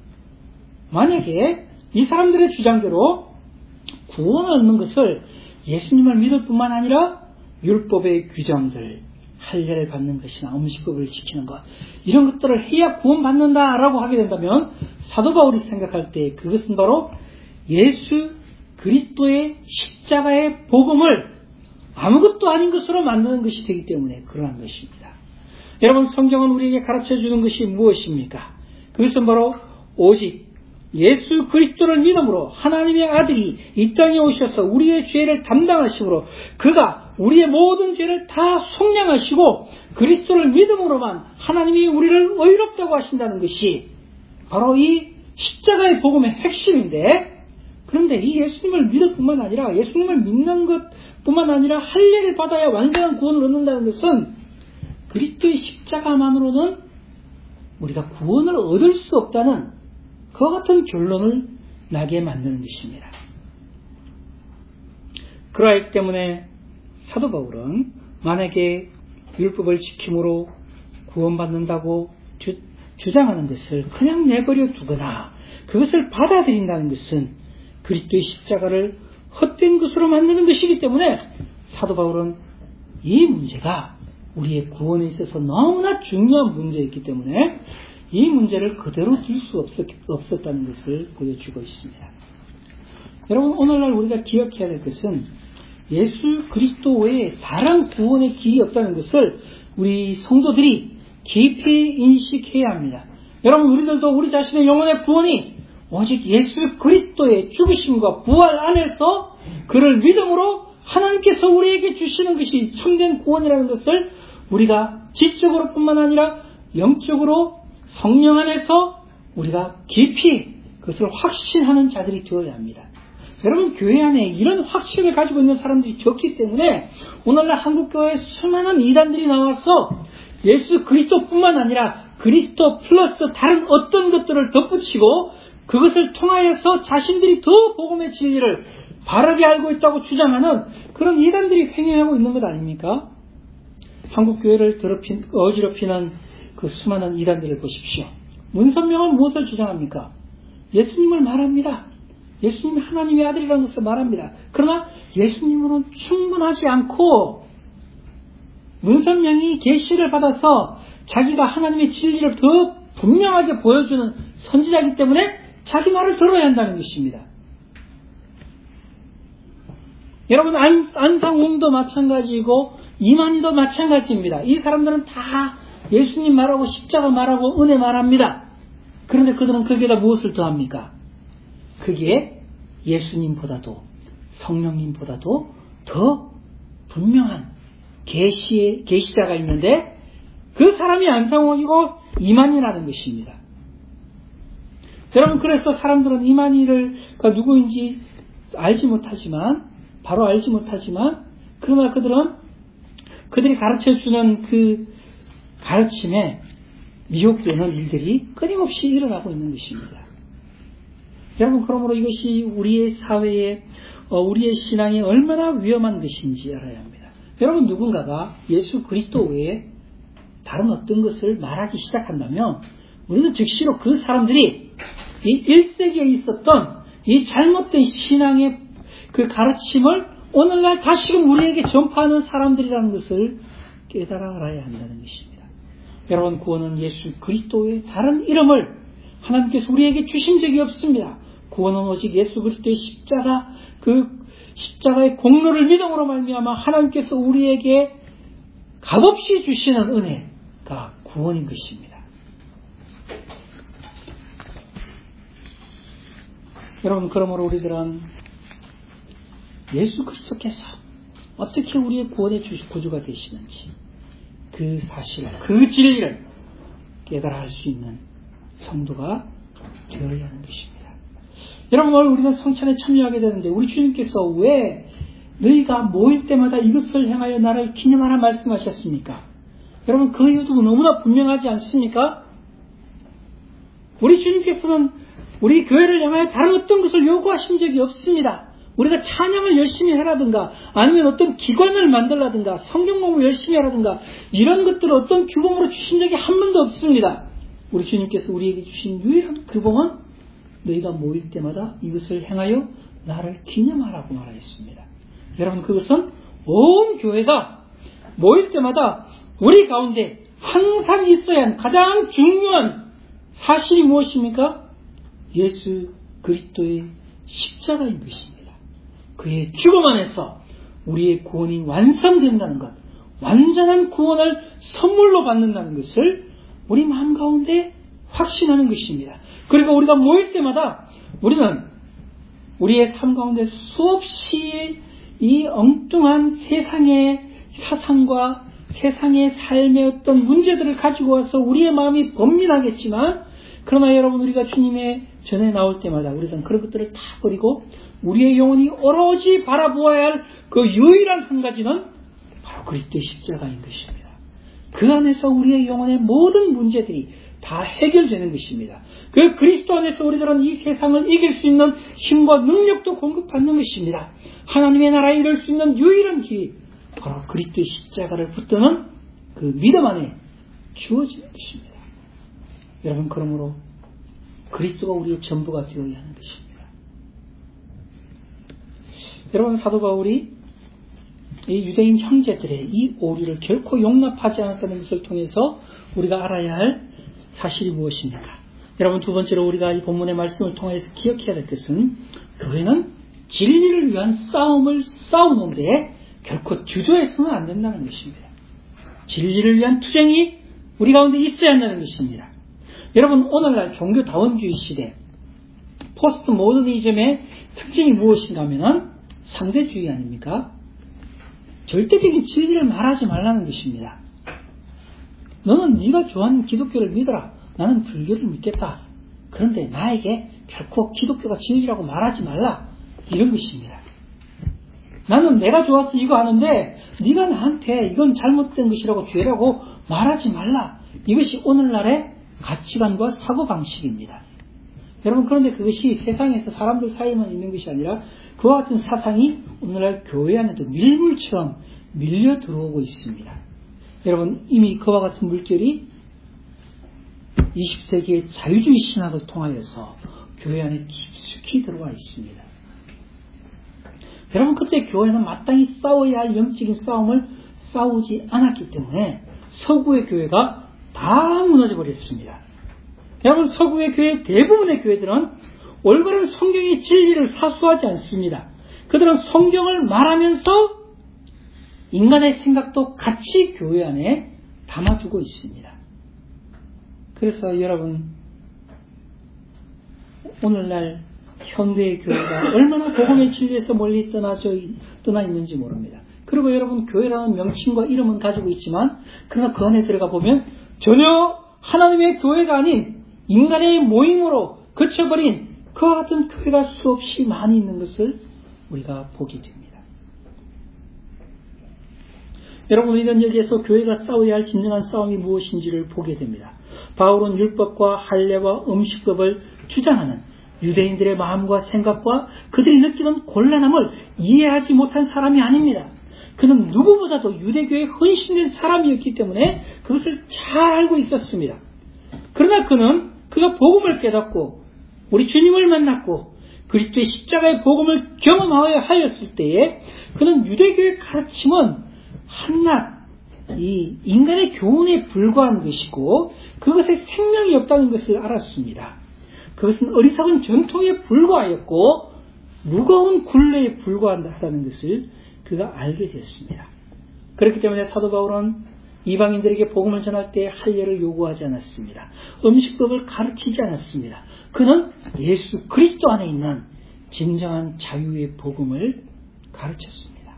만약에 이 사람들의 주장대로 구원을 얻는 것을 예수님을 믿을 뿐만 아니라 율법의 규정들, 할례를 받는 것이나 음식법을 지키는 것, 이런 것들을 해야 구원받는다라고 하게 된다면 사도 바울이 생각할 때 그것은 바로 예수 그리스도의 십자가의 복음을 아무것도 아닌 것으로 만드는 것이 되기 때문에 그러한 것입니다. 여러분, 성경은 우리에게 가르쳐주는 것이 무엇입니까? 그것은 바로 오직 예수 그리스도를 믿음으로 하나님의 아들이 이 땅에 오셔서 우리의 죄를 담당하심으로 그가 우리의 모든 죄를 다 속량하시고 그리스도를 믿음으로만 하나님이 우리를 의롭다고 하신다는 것이 바로 이 십자가의 복음의 핵심인데, 그런데 이 예수님을 믿을 뿐만 아니라 예수님을 믿는 것뿐만 아니라 할례를 받아야 완전한 구원을 얻는다는 것은 그리스도의 십자가만으로는 우리가 구원을 얻을 수 없다는 그와 같은 결론을 나게 만드는 것입니다. 그러하기 때문에 사도 바울은 만약에 율법을 지킴으로 구원받는다고 주장하는 것을 그냥 내버려 두거나 그것을 받아들인다는 것은 그리스도의 십자가를 헛된 것으로 만드는 것이기 때문에 사도 바울은 이 문제가 우리의 구원에 있어서 너무나 중요한 문제였기 때문에 이 문제를 그대로 둘 수 없었다는 것을 보여주고 있습니다. 여러분, 오늘날 우리가 기억해야 될 것은 예수 그리스도 외에 다른 구원의 길이 없다는 것을 우리 성도들이 깊이 인식해야 합니다. 여러분, 우리들도 우리 자신의 영혼의 구원이 오직 예수 그리스도의 죽으심과 부활 안에서 그를 믿음으로 하나님께서 우리에게 주시는 것이 참된 구원이라는 것을 우리가 지적으로 뿐만 아니라 영적으로 성령 안에서 우리가 깊이 그것을 확신하는 자들이 되어야 합니다. 여러분, 교회 안에 이런 확신을 가지고 있는 사람들이 적기 때문에 오늘날 한국교회에 수많은 이단들이 나와서 예수 그리스도뿐만 아니라 그리스도 플러스 다른 어떤 것들을 덧붙이고 그것을 통하여서 자신들이 더 복음의 진리를 바르게 알고 있다고 주장하는 그런 이단들이 횡행하고 있는 것 아닙니까? 한국교회를 어지럽히는 그 수많은 이단들을 보십시오. 문선명은 무엇을 주장합니까? 예수님을 말합니다. 예수님이 하나님의 아들이라는 것을 말합니다. 그러나 예수님으로는 충분하지 않고 문선명이 계시를 받아서 자기가 하나님의 진리를 더 분명하게 보여주는 선지자이기 때문에 자기 말을 들어야 한다는 것입니다. 여러분, 안상홍도 마찬가지고 이만희도 마찬가지입니다. 이 사람들은 다 예수님 말하고 십자가 말하고 은혜 말합니다. 그런데 그들은 거기에다 무엇을 더합니까? 그게 예수님보다도 성령님보다도 더 분명한 계시자가 있는데 그 사람이 안상홍이고 이만희라는 것입니다. 여러분, 그래서 사람들은 이만희가 누구인지 바로 알지 못하지만 그러나 그들이 가르쳐주는 그 가르침에 미혹되는 일들이 끊임없이 일어나고 있는 것입니다. 여러분, 그러므로 이것이 우리의 사회에 우리의 신앙이 얼마나 위험한 것인지 알아야 합니다. 여러분, 누군가가 예수 그리스도 외에 다른 어떤 것을 말하기 시작한다면 우리는 즉시로 그 사람들이 이 1세기에 있었던 이 잘못된 신앙의 그 가르침을 오늘날 다시금 우리에게 전파하는 사람들이라는 것을 깨달아 알아야 한다는 것입니다. 여러분, 구원은 예수 그리스도의 다른 이름을 하나님께서 우리에게 주신 적이 없습니다. 구원은 오직 예수 그리스도의 십자가, 그 십자가의 공로를 믿음으로 말미암아 하나님께서 우리에게 값없이 주시는 은혜가 구원인 것입니다. 여러분, 그러므로 우리들은 예수 그리스도께서 어떻게 우리의 구원의 구주가 되시는지 그 사실을, 그 진리를 깨달아 할 수 있는 성도가 되어야 하는 것입니다. 여러분, 오늘 우리는 성찬에 참여하게 되는데 우리 주님께서 왜 너희가 모일 때마다 이것을 행하여 나를 기념하라 말씀하셨습니까? 여러분, 그 이유도 너무나 분명하지 않습니까? 우리 주님께서는 우리 교회를 향하여 다른 어떤 것을 요구하신 적이 없습니다. 우리가 찬양을 열심히 하라든가 아니면 어떤 기관을 만들라든가 성경 공부 열심히 하라든가 이런 것들을 어떤 규범으로 주신 적이 한 번도 없습니다. 우리 주님께서 우리에게 주신 유일한 규범은 너희가 모일 때마다 이것을 행하여 나를 기념하라고 말하였습니다. 여러분, 그것은 온 교회가 모일 때마다 우리 가운데 항상 있어야 하는 가장 중요한 사실이 무엇입니까? 예수 그리스도의 십자가인 것입니다. 그의 죽음 안에서 우리의 구원이 완성된다는 것, 완전한 구원을 선물로 받는다는 것을 우리 마음 가운데 확신하는 것입니다. 그리고 우리가 모일 때마다 우리는 우리의 삶 가운데 수없이 이 엉뚱한 세상의 사상과 세상의 삶의 어떤 문제들을 가지고 와서 우리의 마음이 번민하겠지만, 그러나 여러분, 우리가 주님의 전에 나올 때마다 우리는 그런 것들을 다 버리고 우리의 영혼이 오로지 바라보아야 할 그 유일한 한 가지는 바로 그리스도의 십자가인 것입니다. 그 안에서 우리의 영혼의 모든 문제들이 다 해결되는 것입니다. 그 그리스도 안에서 우리들은 이 세상을 이길 수 있는 힘과 능력도 공급받는 것입니다. 하나님의 나라에 이룰 수 있는 유일한 길이 바로 그리스도의 십자가를 붙드는 그 믿음 안에 주어지는 것입니다. 여러분, 그러므로 그리스도가 우리의 전부가 되어야 하는 것입니다. 여러분, 사도 바울이 이 유대인 형제들의 이 오류를 결코 용납하지 않았다는 것을 통해서 우리가 알아야 할 사실이 무엇입니까? 여러분, 두 번째로 우리가 이 본문의 말씀을 통해서 기억해야 할 것은 교회는 진리를 위한 싸움을 싸우는데 결코 주저해서는 안 된다는 것입니다. 진리를 위한 투쟁이 우리 가운데 있어야 한다는 것입니다. 여러분, 오늘날 종교다원주의 시대, 포스트 모더니즘의 특징이 무엇인가 하면 상대주의 아닙니까? 절대적인 진리를 말하지 말라는 것입니다. 너는 네가 좋아하는 기독교를 믿어라. 나는 불교를 믿겠다. 그런데 나에게 결코 기독교가 진리라고 말하지 말라. 이런 것입니다. 나는 내가 좋아서 이거 하는데 네가 나한테 이건 잘못된 것이라고 죄라고 말하지 말라. 이것이 오늘날의 가치관과 사고방식입니다. 여러분, 그런데 그것이 세상에서 사람들 사이에만 있는 것이 아니라 그와 같은 사상이 오늘날 교회 안에도 밀물처럼 밀려 들어오고 있습니다. 여러분, 이미 그와 같은 물결이 20세기의 자유주의 신학을 통하여서 교회 안에 깊숙이 들어와 있습니다. 여러분, 그때 교회는 마땅히 싸워야 할 영적인 싸움을 싸우지 않았기 때문에 서구의 교회가 다 무너져 버렸습니다. 여러분, 서구의 교회, 대부분의 교회들은 올바른 성경의 진리를 사수하지 않습니다. 그들은 성경을 말하면서 인간의 생각도 같이 교회 안에 담아두고 있습니다. 그래서 여러분, 오늘날 현대의 교회가 얼마나 복음의 진리에서 멀리 떠나 있는지 모릅니다. 그리고 여러분, 교회라는 명칭과 이름은 가지고 있지만 그러나 그 안에 들어가 보면 전혀 하나님의 교회가 아닌 인간의 모임으로 그쳐버린 그와 같은 교회가 수없이 많이 있는 것을 우리가 보게 됩니다. 여러분, 우리는 여기에서 교회가 싸워야 할 진정한 싸움이 무엇인지를 보게 됩니다. 바울은 율법과 할례와 음식법을 주장하는 유대인들의 마음과 생각과 그들이 느끼는 곤란함을 이해하지 못한 사람이 아닙니다. 그는 누구보다도 유대교에 헌신된 사람이었기 때문에 그것을 잘 알고 있었습니다. 그러나 그가 복음을 깨닫고 우리 주님을 만났고 그리스도의 십자가의 복음을 경험하였을 때에 그는 유대교의 가르침은 한낱 이 인간의 교훈에 불과한 것이고 그것에 생명이 없다는 것을 알았습니다. 그것은 어리석은 전통에 불과하였고 무거운 굴레에 불과하다는 것을 그가 알게 되었습니다. 그렇기 때문에 사도 바울은 이방인들에게 복음을 전할 때 할례를 요구하지 않았습니다. 음식법을 가르치지 않았습니다. 그는 예수 그리스도 안에 있는 진정한 자유의 복음을 가르쳤습니다.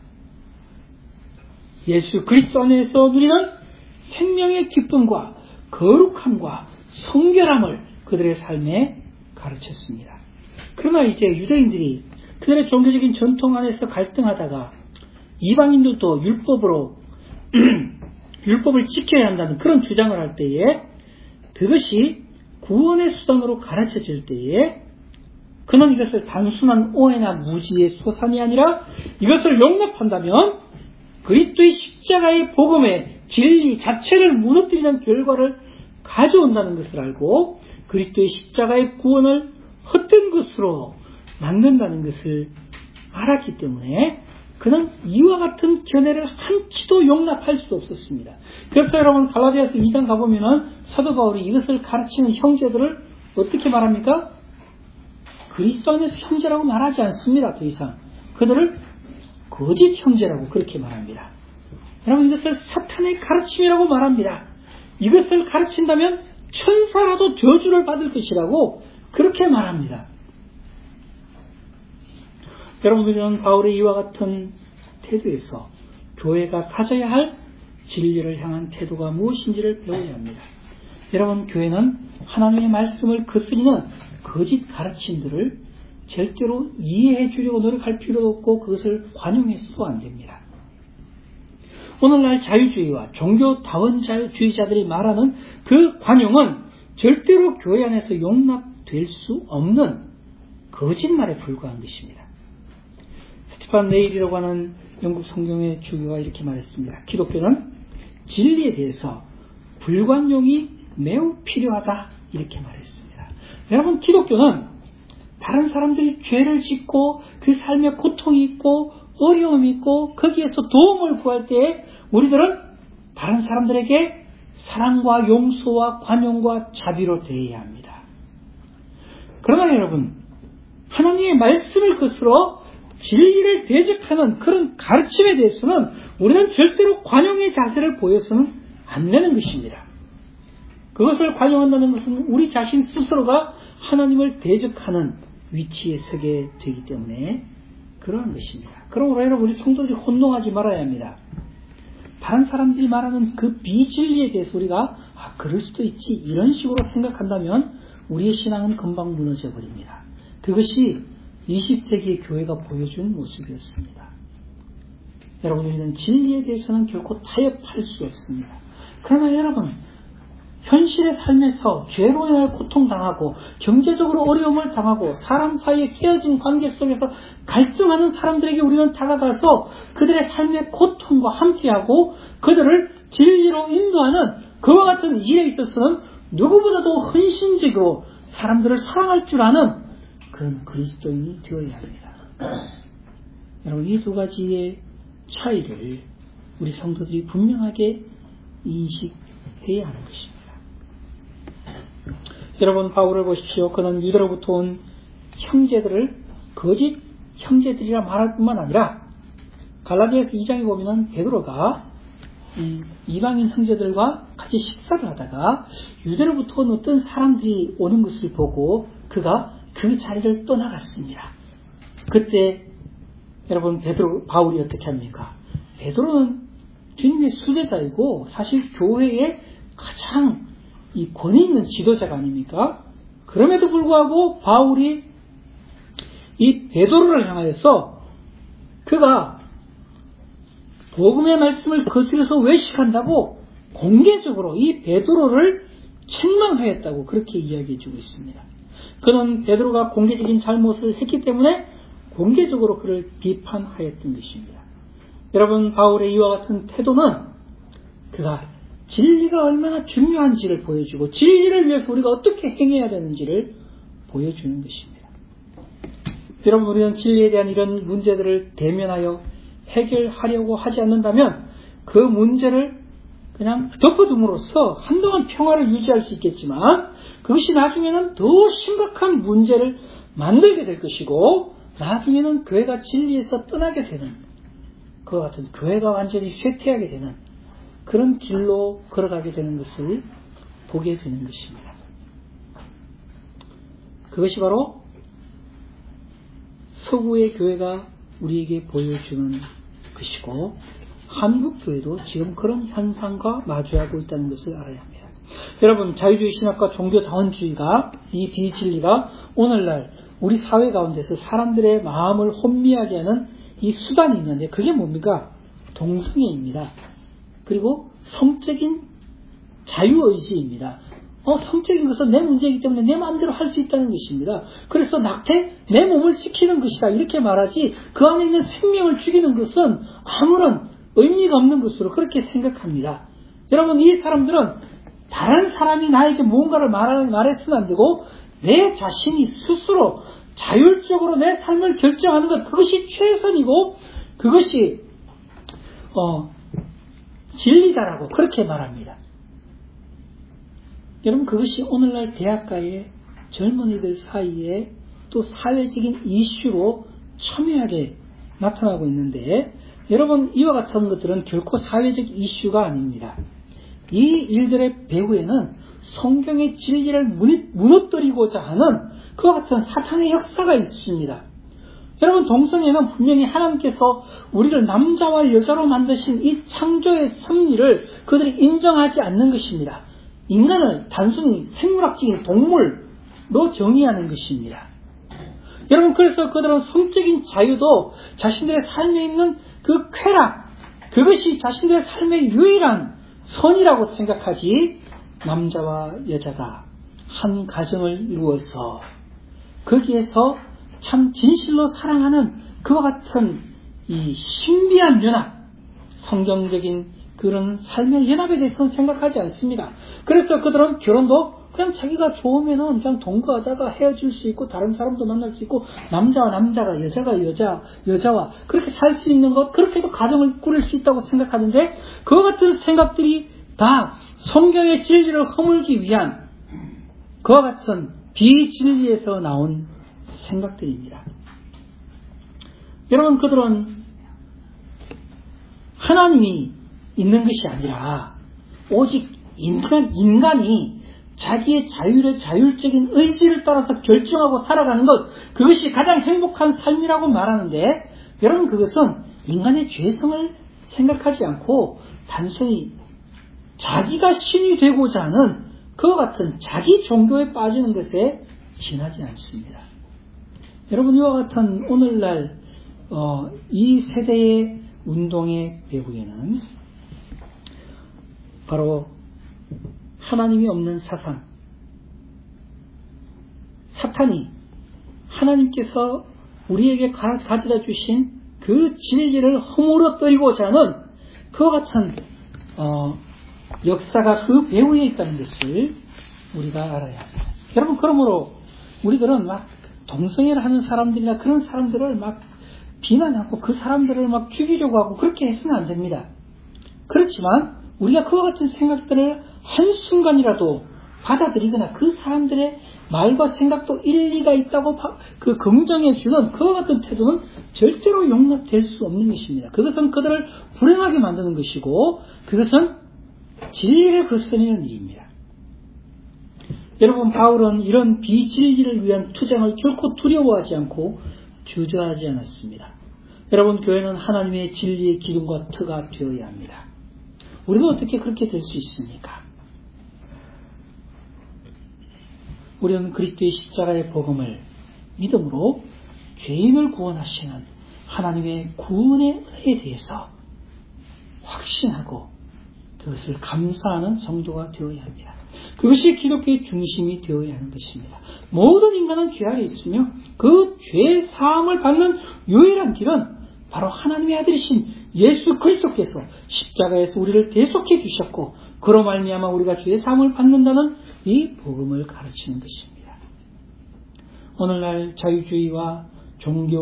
예수 그리스도 안에서 누리는 생명의 기쁨과 거룩함과 성결함을 그들의 삶에 가르쳤습니다. 그러나 이제 유대인들이 그들의 종교적인 전통 안에서 갈등하다가 이방인들도 율법을 지켜야 한다는 그런 주장을 할 때에 그것이 구원의 수단으로 가르쳐질 때에 그는 이것을 단순한 오해나 무지의 소산이 아니라 이것을 용납한다면 그리스도의 십자가의 복음의 진리 자체를 무너뜨리는 결과를 가져온다는 것을 알고 그리스도의 십자가의 구원을 헛된 것으로 만든다는 것을 알았기 때문에 그는 이와 같은 견해를 한치도 용납할 수 없었습니다. 그래서 여러분 갈라디아서 2장 가보면은 사도 바울이 이것을 가르치는 형제들을 어떻게 말합니까? 그리스도 안에서 형제라고 말하지 않습니다. 더 이상 그들을 거짓 형제라고 그렇게 말합니다. 여러분 이것을 사탄의 가르침이라고 말합니다. 이것을 가르친다면 천사라도 저주를 받을 것이라고 그렇게 말합니다. 여러분들은 바울의 이와 같은 태도에서 교회가 가져야 할 진리를 향한 태도가 무엇인지를 배워야 합니다. 여러분 교회는 하나님의 말씀을 거스리는 거짓 가르침들을 절대로 이해해 주려고 노력할 필요도 없고 그것을 관용해서도 안 됩니다. 오늘날 자유주의와 종교다원주의자들이 말하는 그 관용은 절대로 교회 안에서 용납될 수 없는 거짓말에 불과한 것입니다. 스티판 네일이라고 하는 영국 성경의 주교가 이렇게 말했습니다. 기독교는 진리에 대해서 불관용이 매우 필요하다 이렇게 말했습니다. 여러분 기독교는 다른 사람들이 죄를 짓고 그 삶에 고통이 있고 어려움이 있고 거기에서 도움을 구할 때에 우리들은 다른 사람들에게 사랑과 용서와 관용과 자비로 대해야 합니다. 그러나 여러분 하나님의 말씀을 거스러 진리를 대적하는 그런 가르침에 대해서는 우리는 절대로 관용의 자세를 보여서는 안 되는 것입니다. 그것을 관용한다는 것은 우리 자신 스스로가 하나님을 대적하는 위치에 서게 되기 때문에 그러한 것입니다. 그러므로 여러분 우리 성도들이 혼동하지 말아야 합니다. 다른 사람들이 말하는 그 비진리에 대해서 우리가 그럴 수도 있지 이런 식으로 생각한다면 우리의 신앙은 금방 무너져 버립니다. 그것이 20세기의 교회가 보여준 모습이었습니다. 여러분 우리는 진리에 대해서는 결코 타협할 수 없습니다. 그러나 여러분 현실의 삶에서 죄로 인하여 고통당하고 경제적으로 어려움을 당하고 사람 사이에 깨어진 관계 속에서 갈등하는 사람들에게 우리는 다가가서 그들의 삶의 고통과 함께하고 그들을 진리로 인도하는 그와 같은 일에 있어서는 누구보다도 헌신적으로 사람들을 사랑할 줄 아는 그런 그리스도인이 되어야 합니다. 여러분 이 두 가지의 차이를 우리 성도들이 분명하게 인식해야 하는 것입니다. 여러분 바울을 보십시오. 그는 유대로부터 온 형제들을 거짓 형제들이라 말할 뿐만 아니라 갈라디아서 2장에 보면 베드로가 이방인 형제들과 같이 식사를 하다가 유대로부터 온 어떤 사람들이 오는 것을 보고 그가 그 자리를 떠나갔습니다. 그때 여러분 바울이 어떻게 합니까? 베드로는 주님의 수제자이고 사실 교회의 가장 이 권위 있는 지도자가 아닙니까? 그럼에도 불구하고 바울이 이 베드로를 향하여서 그가 복음의 말씀을 거스려서 외식한다고 공개적으로 이 베드로를 책망하였다고 그렇게 이야기해 주고 있습니다. 그는 베드로가 공개적인 잘못을 했기 때문에 공개적으로 그를 비판하였던 것입니다. 여러분 바울의 이와 같은 태도는 그가 진리가 얼마나 중요한지를 보여주고 진리를 위해서 우리가 어떻게 행해야 되는지를 보여주는 것입니다. 여러분 우리는 진리에 대한 이런 문제들을 대면하여 해결하려고 하지 않는다면 그 문제를 그냥 덮어둠으로써 한동안 평화를 유지할 수 있겠지만 그것이 나중에는 더 심각한 문제를 만들게 될 것이고 나중에는 교회가 진리에서 떠나게 되는 그와 같은 교회가 완전히 쇠퇴하게 되는 그런 길로 걸어가게 되는 것을 보게 되는 것입니다. 그것이 바로 서구의 교회가 우리에게 보여주는 것이고 한국 교회도 지금 그런 현상과 마주하고 있다는 것을 알아야 합니다. 여러분, 자유주의 신학과 종교다원주의가 이 비진리가 오늘날 우리 사회 가운데서 사람들의 마음을 혼미하게 하는 이 수단이 있는데 그게 뭡니까? 동성애입니다. 그리고 성적인 자유의지입니다. 성적인 것은 내 문제이기 때문에 내 마음대로 할 수 있다는 것입니다. 그래서 낙태, 내 몸을 지키는 것이다 이렇게 말하지 그 안에 있는 생명을 죽이는 것은 아무런 의미가 없는 것으로 그렇게 생각합니다. 여러분, 이 사람들은 다른 사람이 나에게 무언가를 말해서는 안 되고 내 자신이 스스로 자율적으로 내 삶을 결정하는 것, 그것이 최선이고 그것이 진리다라고 그렇게 말합니다. 여러분, 그것이 오늘날 대학가의 젊은이들 사이에 또 사회적인 이슈로 첨예하게 나타나고 있는데 여러분, 이와 같은 것들은 결코 사회적 이슈가 아닙니다. 이 일들의 배후에는 성경의 진리를 무너뜨리고자 하는 그와 같은 사탄의 역사가 있습니다. 여러분, 동성애는 분명히 하나님께서 우리를 남자와 여자로 만드신 이 창조의 섭리를 그들이 인정하지 않는 것입니다. 인간을 단순히 생물학적인 동물로 정의하는 것입니다. 여러분, 그래서 그들은 성적인 자유도 자신들의 삶에 있는 그 쾌락, 그것이 자신들의 삶의 유일한 선이라고 생각하지 남자와 여자가 한 가정을 이루어서 거기에서 참 진실로 사랑하는 그와 같은 이 신비한 연합, 성경적인 그런 삶의 연합에 대해서는 생각하지 않습니다. 그래서 그들은 결혼도 그냥 자기가 좋으면은 그냥 동거하다가 헤어질 수 있고 다른 사람도 만날 수 있고 남자와 남자가 여자가 여자와 그렇게 살 수 있는 것, 그렇게도 가정을 꾸릴 수 있다고 생각하는데 그와 같은 생각들이 다 성경의 진리를 허물기 위한 그와 같은 비진리에서 나온 생각들입니다. 여러분, 그들은 하나님이 있는 것이 아니라 오직 인간이 자기의 자율적인 의지를 따라서 결정하고 살아가는 것, 그것이 가장 행복한 삶이라고 말하는데 여러분, 그것은 인간의 죄성을 생각하지 않고 단순히 자기가 신이 되고자 하는 그와 같은 자기 종교에 빠지는 것에 지나지 않습니다. 여러분, 이와 같은 오늘날 이 세대의 운동의 배후에는 바로 하나님이 없는 사상, 사탄이 하나님께서 우리에게 가져다 주신 그 진리를 허물어뜨리고자 하는 그와 같은 역사가 그 배후에 있다는 것을 우리가 알아야 합니다. 여러분, 그러므로 우리들은 막 동성애를 하는 사람들이나 그런 사람들을 막 비난하고 그 사람들을 막 죽이려고 하고 그렇게 해서는 안 됩니다. 그렇지만 우리가 그와 같은 생각들을 한순간이라도 받아들이거나 그 사람들의 말과 생각도 일리가 있다고 그 긍정해주는 그와 같은 태도는 절대로 용납될 수 없는 것입니다. 그것은 그들을 불행하게 만드는 것이고 그것은 진리를 거스르는 일입니다. 여러분, 바울은 이런 비진리를 위한 투쟁을 결코 두려워하지 않고 주저하지 않았습니다. 여러분, 교회는 하나님의 진리의 기둥과 터가 되어야 합니다. 우리는 어떻게 그렇게 될 수 있습니까? 우리는 그리스도의 십자가의 복음을 믿음으로 죄인을 구원하시는 하나님의 구원의 은혜에 대해서 확신하고 그것을 감사하는 성도가 되어야 합니다. 그것이 기독교의 중심이 되어야 하는 것입니다. 모든 인간은 죄 아래 있으며 그 죄 사함을 받는 유일한 길은 바로 하나님의 아들이신 예수 그리스도께서 십자가에서 우리를 대속해 주셨고 그로 말미암아 우리가 죄 사함을 받는다는 이 복음을 가르치는 것입니다. 오늘날 자유주의와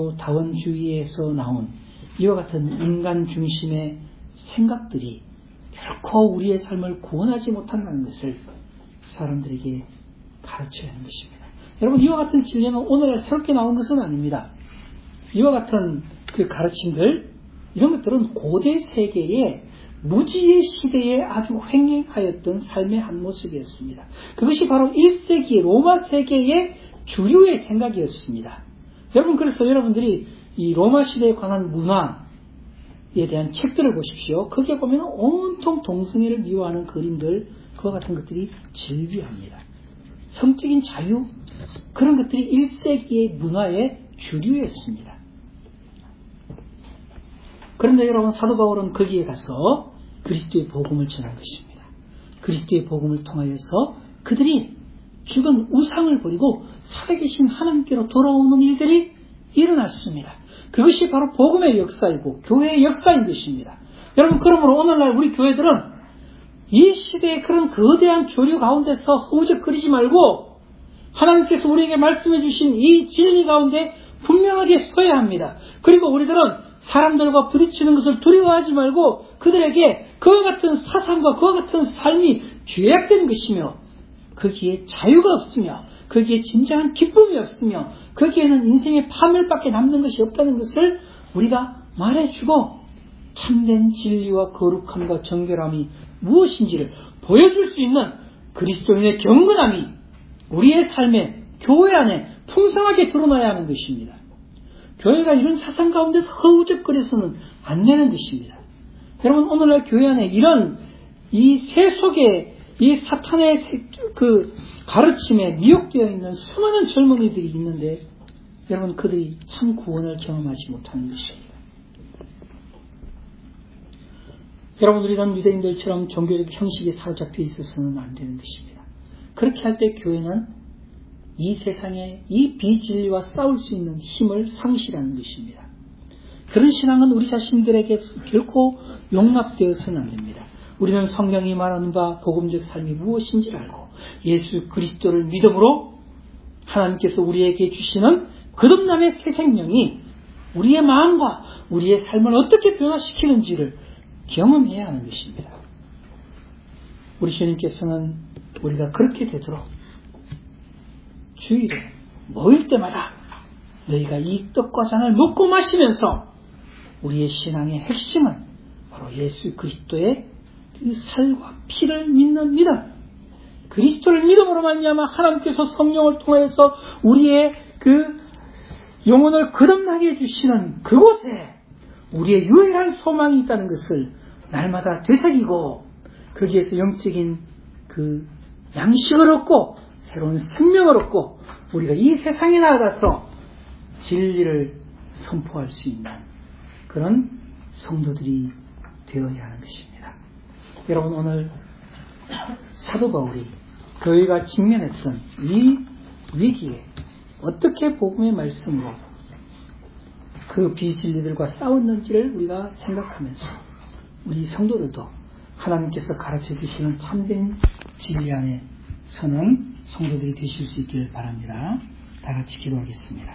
종교다원주의에서 나온 이와 같은 인간 중심의 생각들이 결코 우리의 삶을 구원하지 못한다는 것을 사람들에게 가르쳐야 하는 것입니다. 여러분, 이와 같은 진리는 오늘날 새롭게 나온 것은 아닙니다. 이와 같은 그 가르침들, 이런 것들은 고대 세계의 무지의 시대에 아주 횡행하였던 삶의 한 모습이었습니다. 그것이 바로 1세기 로마 세계의 주류의 생각이었습니다. 여러분, 그래서 여러분들이 이 로마 시대에 관한 문화에 대한 책들을 보십시오. 거기에 보면 온통 동성애를 미워하는 그림들, 그와 같은 것들이 즐비합니다. 성적인 자유, 그런 것들이 1세기의 문화의 주류였습니다. 그런데 여러분, 사도 바울은 거기에 가서 그리스도의 복음을 전한 것입니다. 그리스도의 복음을 통하여서 그들이 죽은 우상을 버리고 살아계신 하나님께로 돌아오는 일들이 일어났습니다. 그것이 바로 복음의 역사이고 교회의 역사인 것입니다. 여러분, 그러므로 오늘날 우리 교회들은 이 시대의 그런 거대한 조류 가운데서 허우적거리지 말고 하나님께서 우리에게 말씀해 주신 이 진리 가운데 분명하게 서야 합니다. 그리고 우리들은 사람들과 부딪히는 것을 두려워하지 말고 그들에게 그와 같은 사상과 그와 같은 삶이 죄악된 것이며 거기에 자유가 없으며 거기에 진정한 기쁨이 없으며 거기에는 인생의 파멸밖에 남는 것이 없다는 것을 우리가 말해주고 참된 진리와 거룩함과 정결함이 무엇인지를 보여줄 수 있는 그리스도인의 경건함이 우리의 삶에 교회 안에 풍성하게 드러나야 하는 것입니다. 교회가 이런 사상 가운데서 허우적거려서는 안 되는 것입니다. 여러분, 오늘날 교회 안에 이런 이 세속의 이 사탄의 그 가르침에 미혹되어 있는 수많은 젊은이들이 있는데 여러분, 그들이 참 구원을 경험하지 못하는 것입니다. 여러분, 우리는 유대인들처럼 종교적 형식에 사로잡혀 있어서는 안 되는 것입니다. 그렇게 할 때 교회는 이 세상에 이 비진리와 싸울 수 있는 힘을 상실하는 것입니다. 그런 신앙은 우리 자신들에게 결코 용납되어서는 안 됩니다. 우리는 성경이 말하는 바 복음적 삶이 무엇인지를 알고 예수 그리스도를 믿음으로 하나님께서 우리에게 주시는 거듭남의 새 생명이 우리의 마음과 우리의 삶을 어떻게 변화시키는지를 경험해야 하는 것입니다. 우리 주님께서는 우리가 그렇게 되도록 주일에 모일 때마다 너희가 이 떡과 잔을 먹고 마시면서 우리의 신앙의 핵심은 바로 예수 그리스도의 그 살과 피를 믿는 믿음, 그리스도를 믿음으로 말미암아 하나님께서 성령을 통해서 우리의 그 영혼을 거듭나게 해주시는 그곳에 우리의 유일한 소망이 있다는 것을 날마다 되새기고 거기에서 영적인 그 양식을 얻고 새로운 생명을 얻고 우리가 이 세상에 나아가서 진리를 선포할 수 있는 그런 성도들이 되어야 하는 것입니다. 여러분, 오늘 사도 바울이 교회가 직면했던 이 위기에 어떻게 복음의 말씀으로 그 비진리들과 싸웠는지를 우리가 생각하면서 우리 성도들도 하나님께서 가르쳐 주시는 참된 진리 안에 서는 성도들이 되실 수 있기를 바랍니다. 다 같이 기도하겠습니다.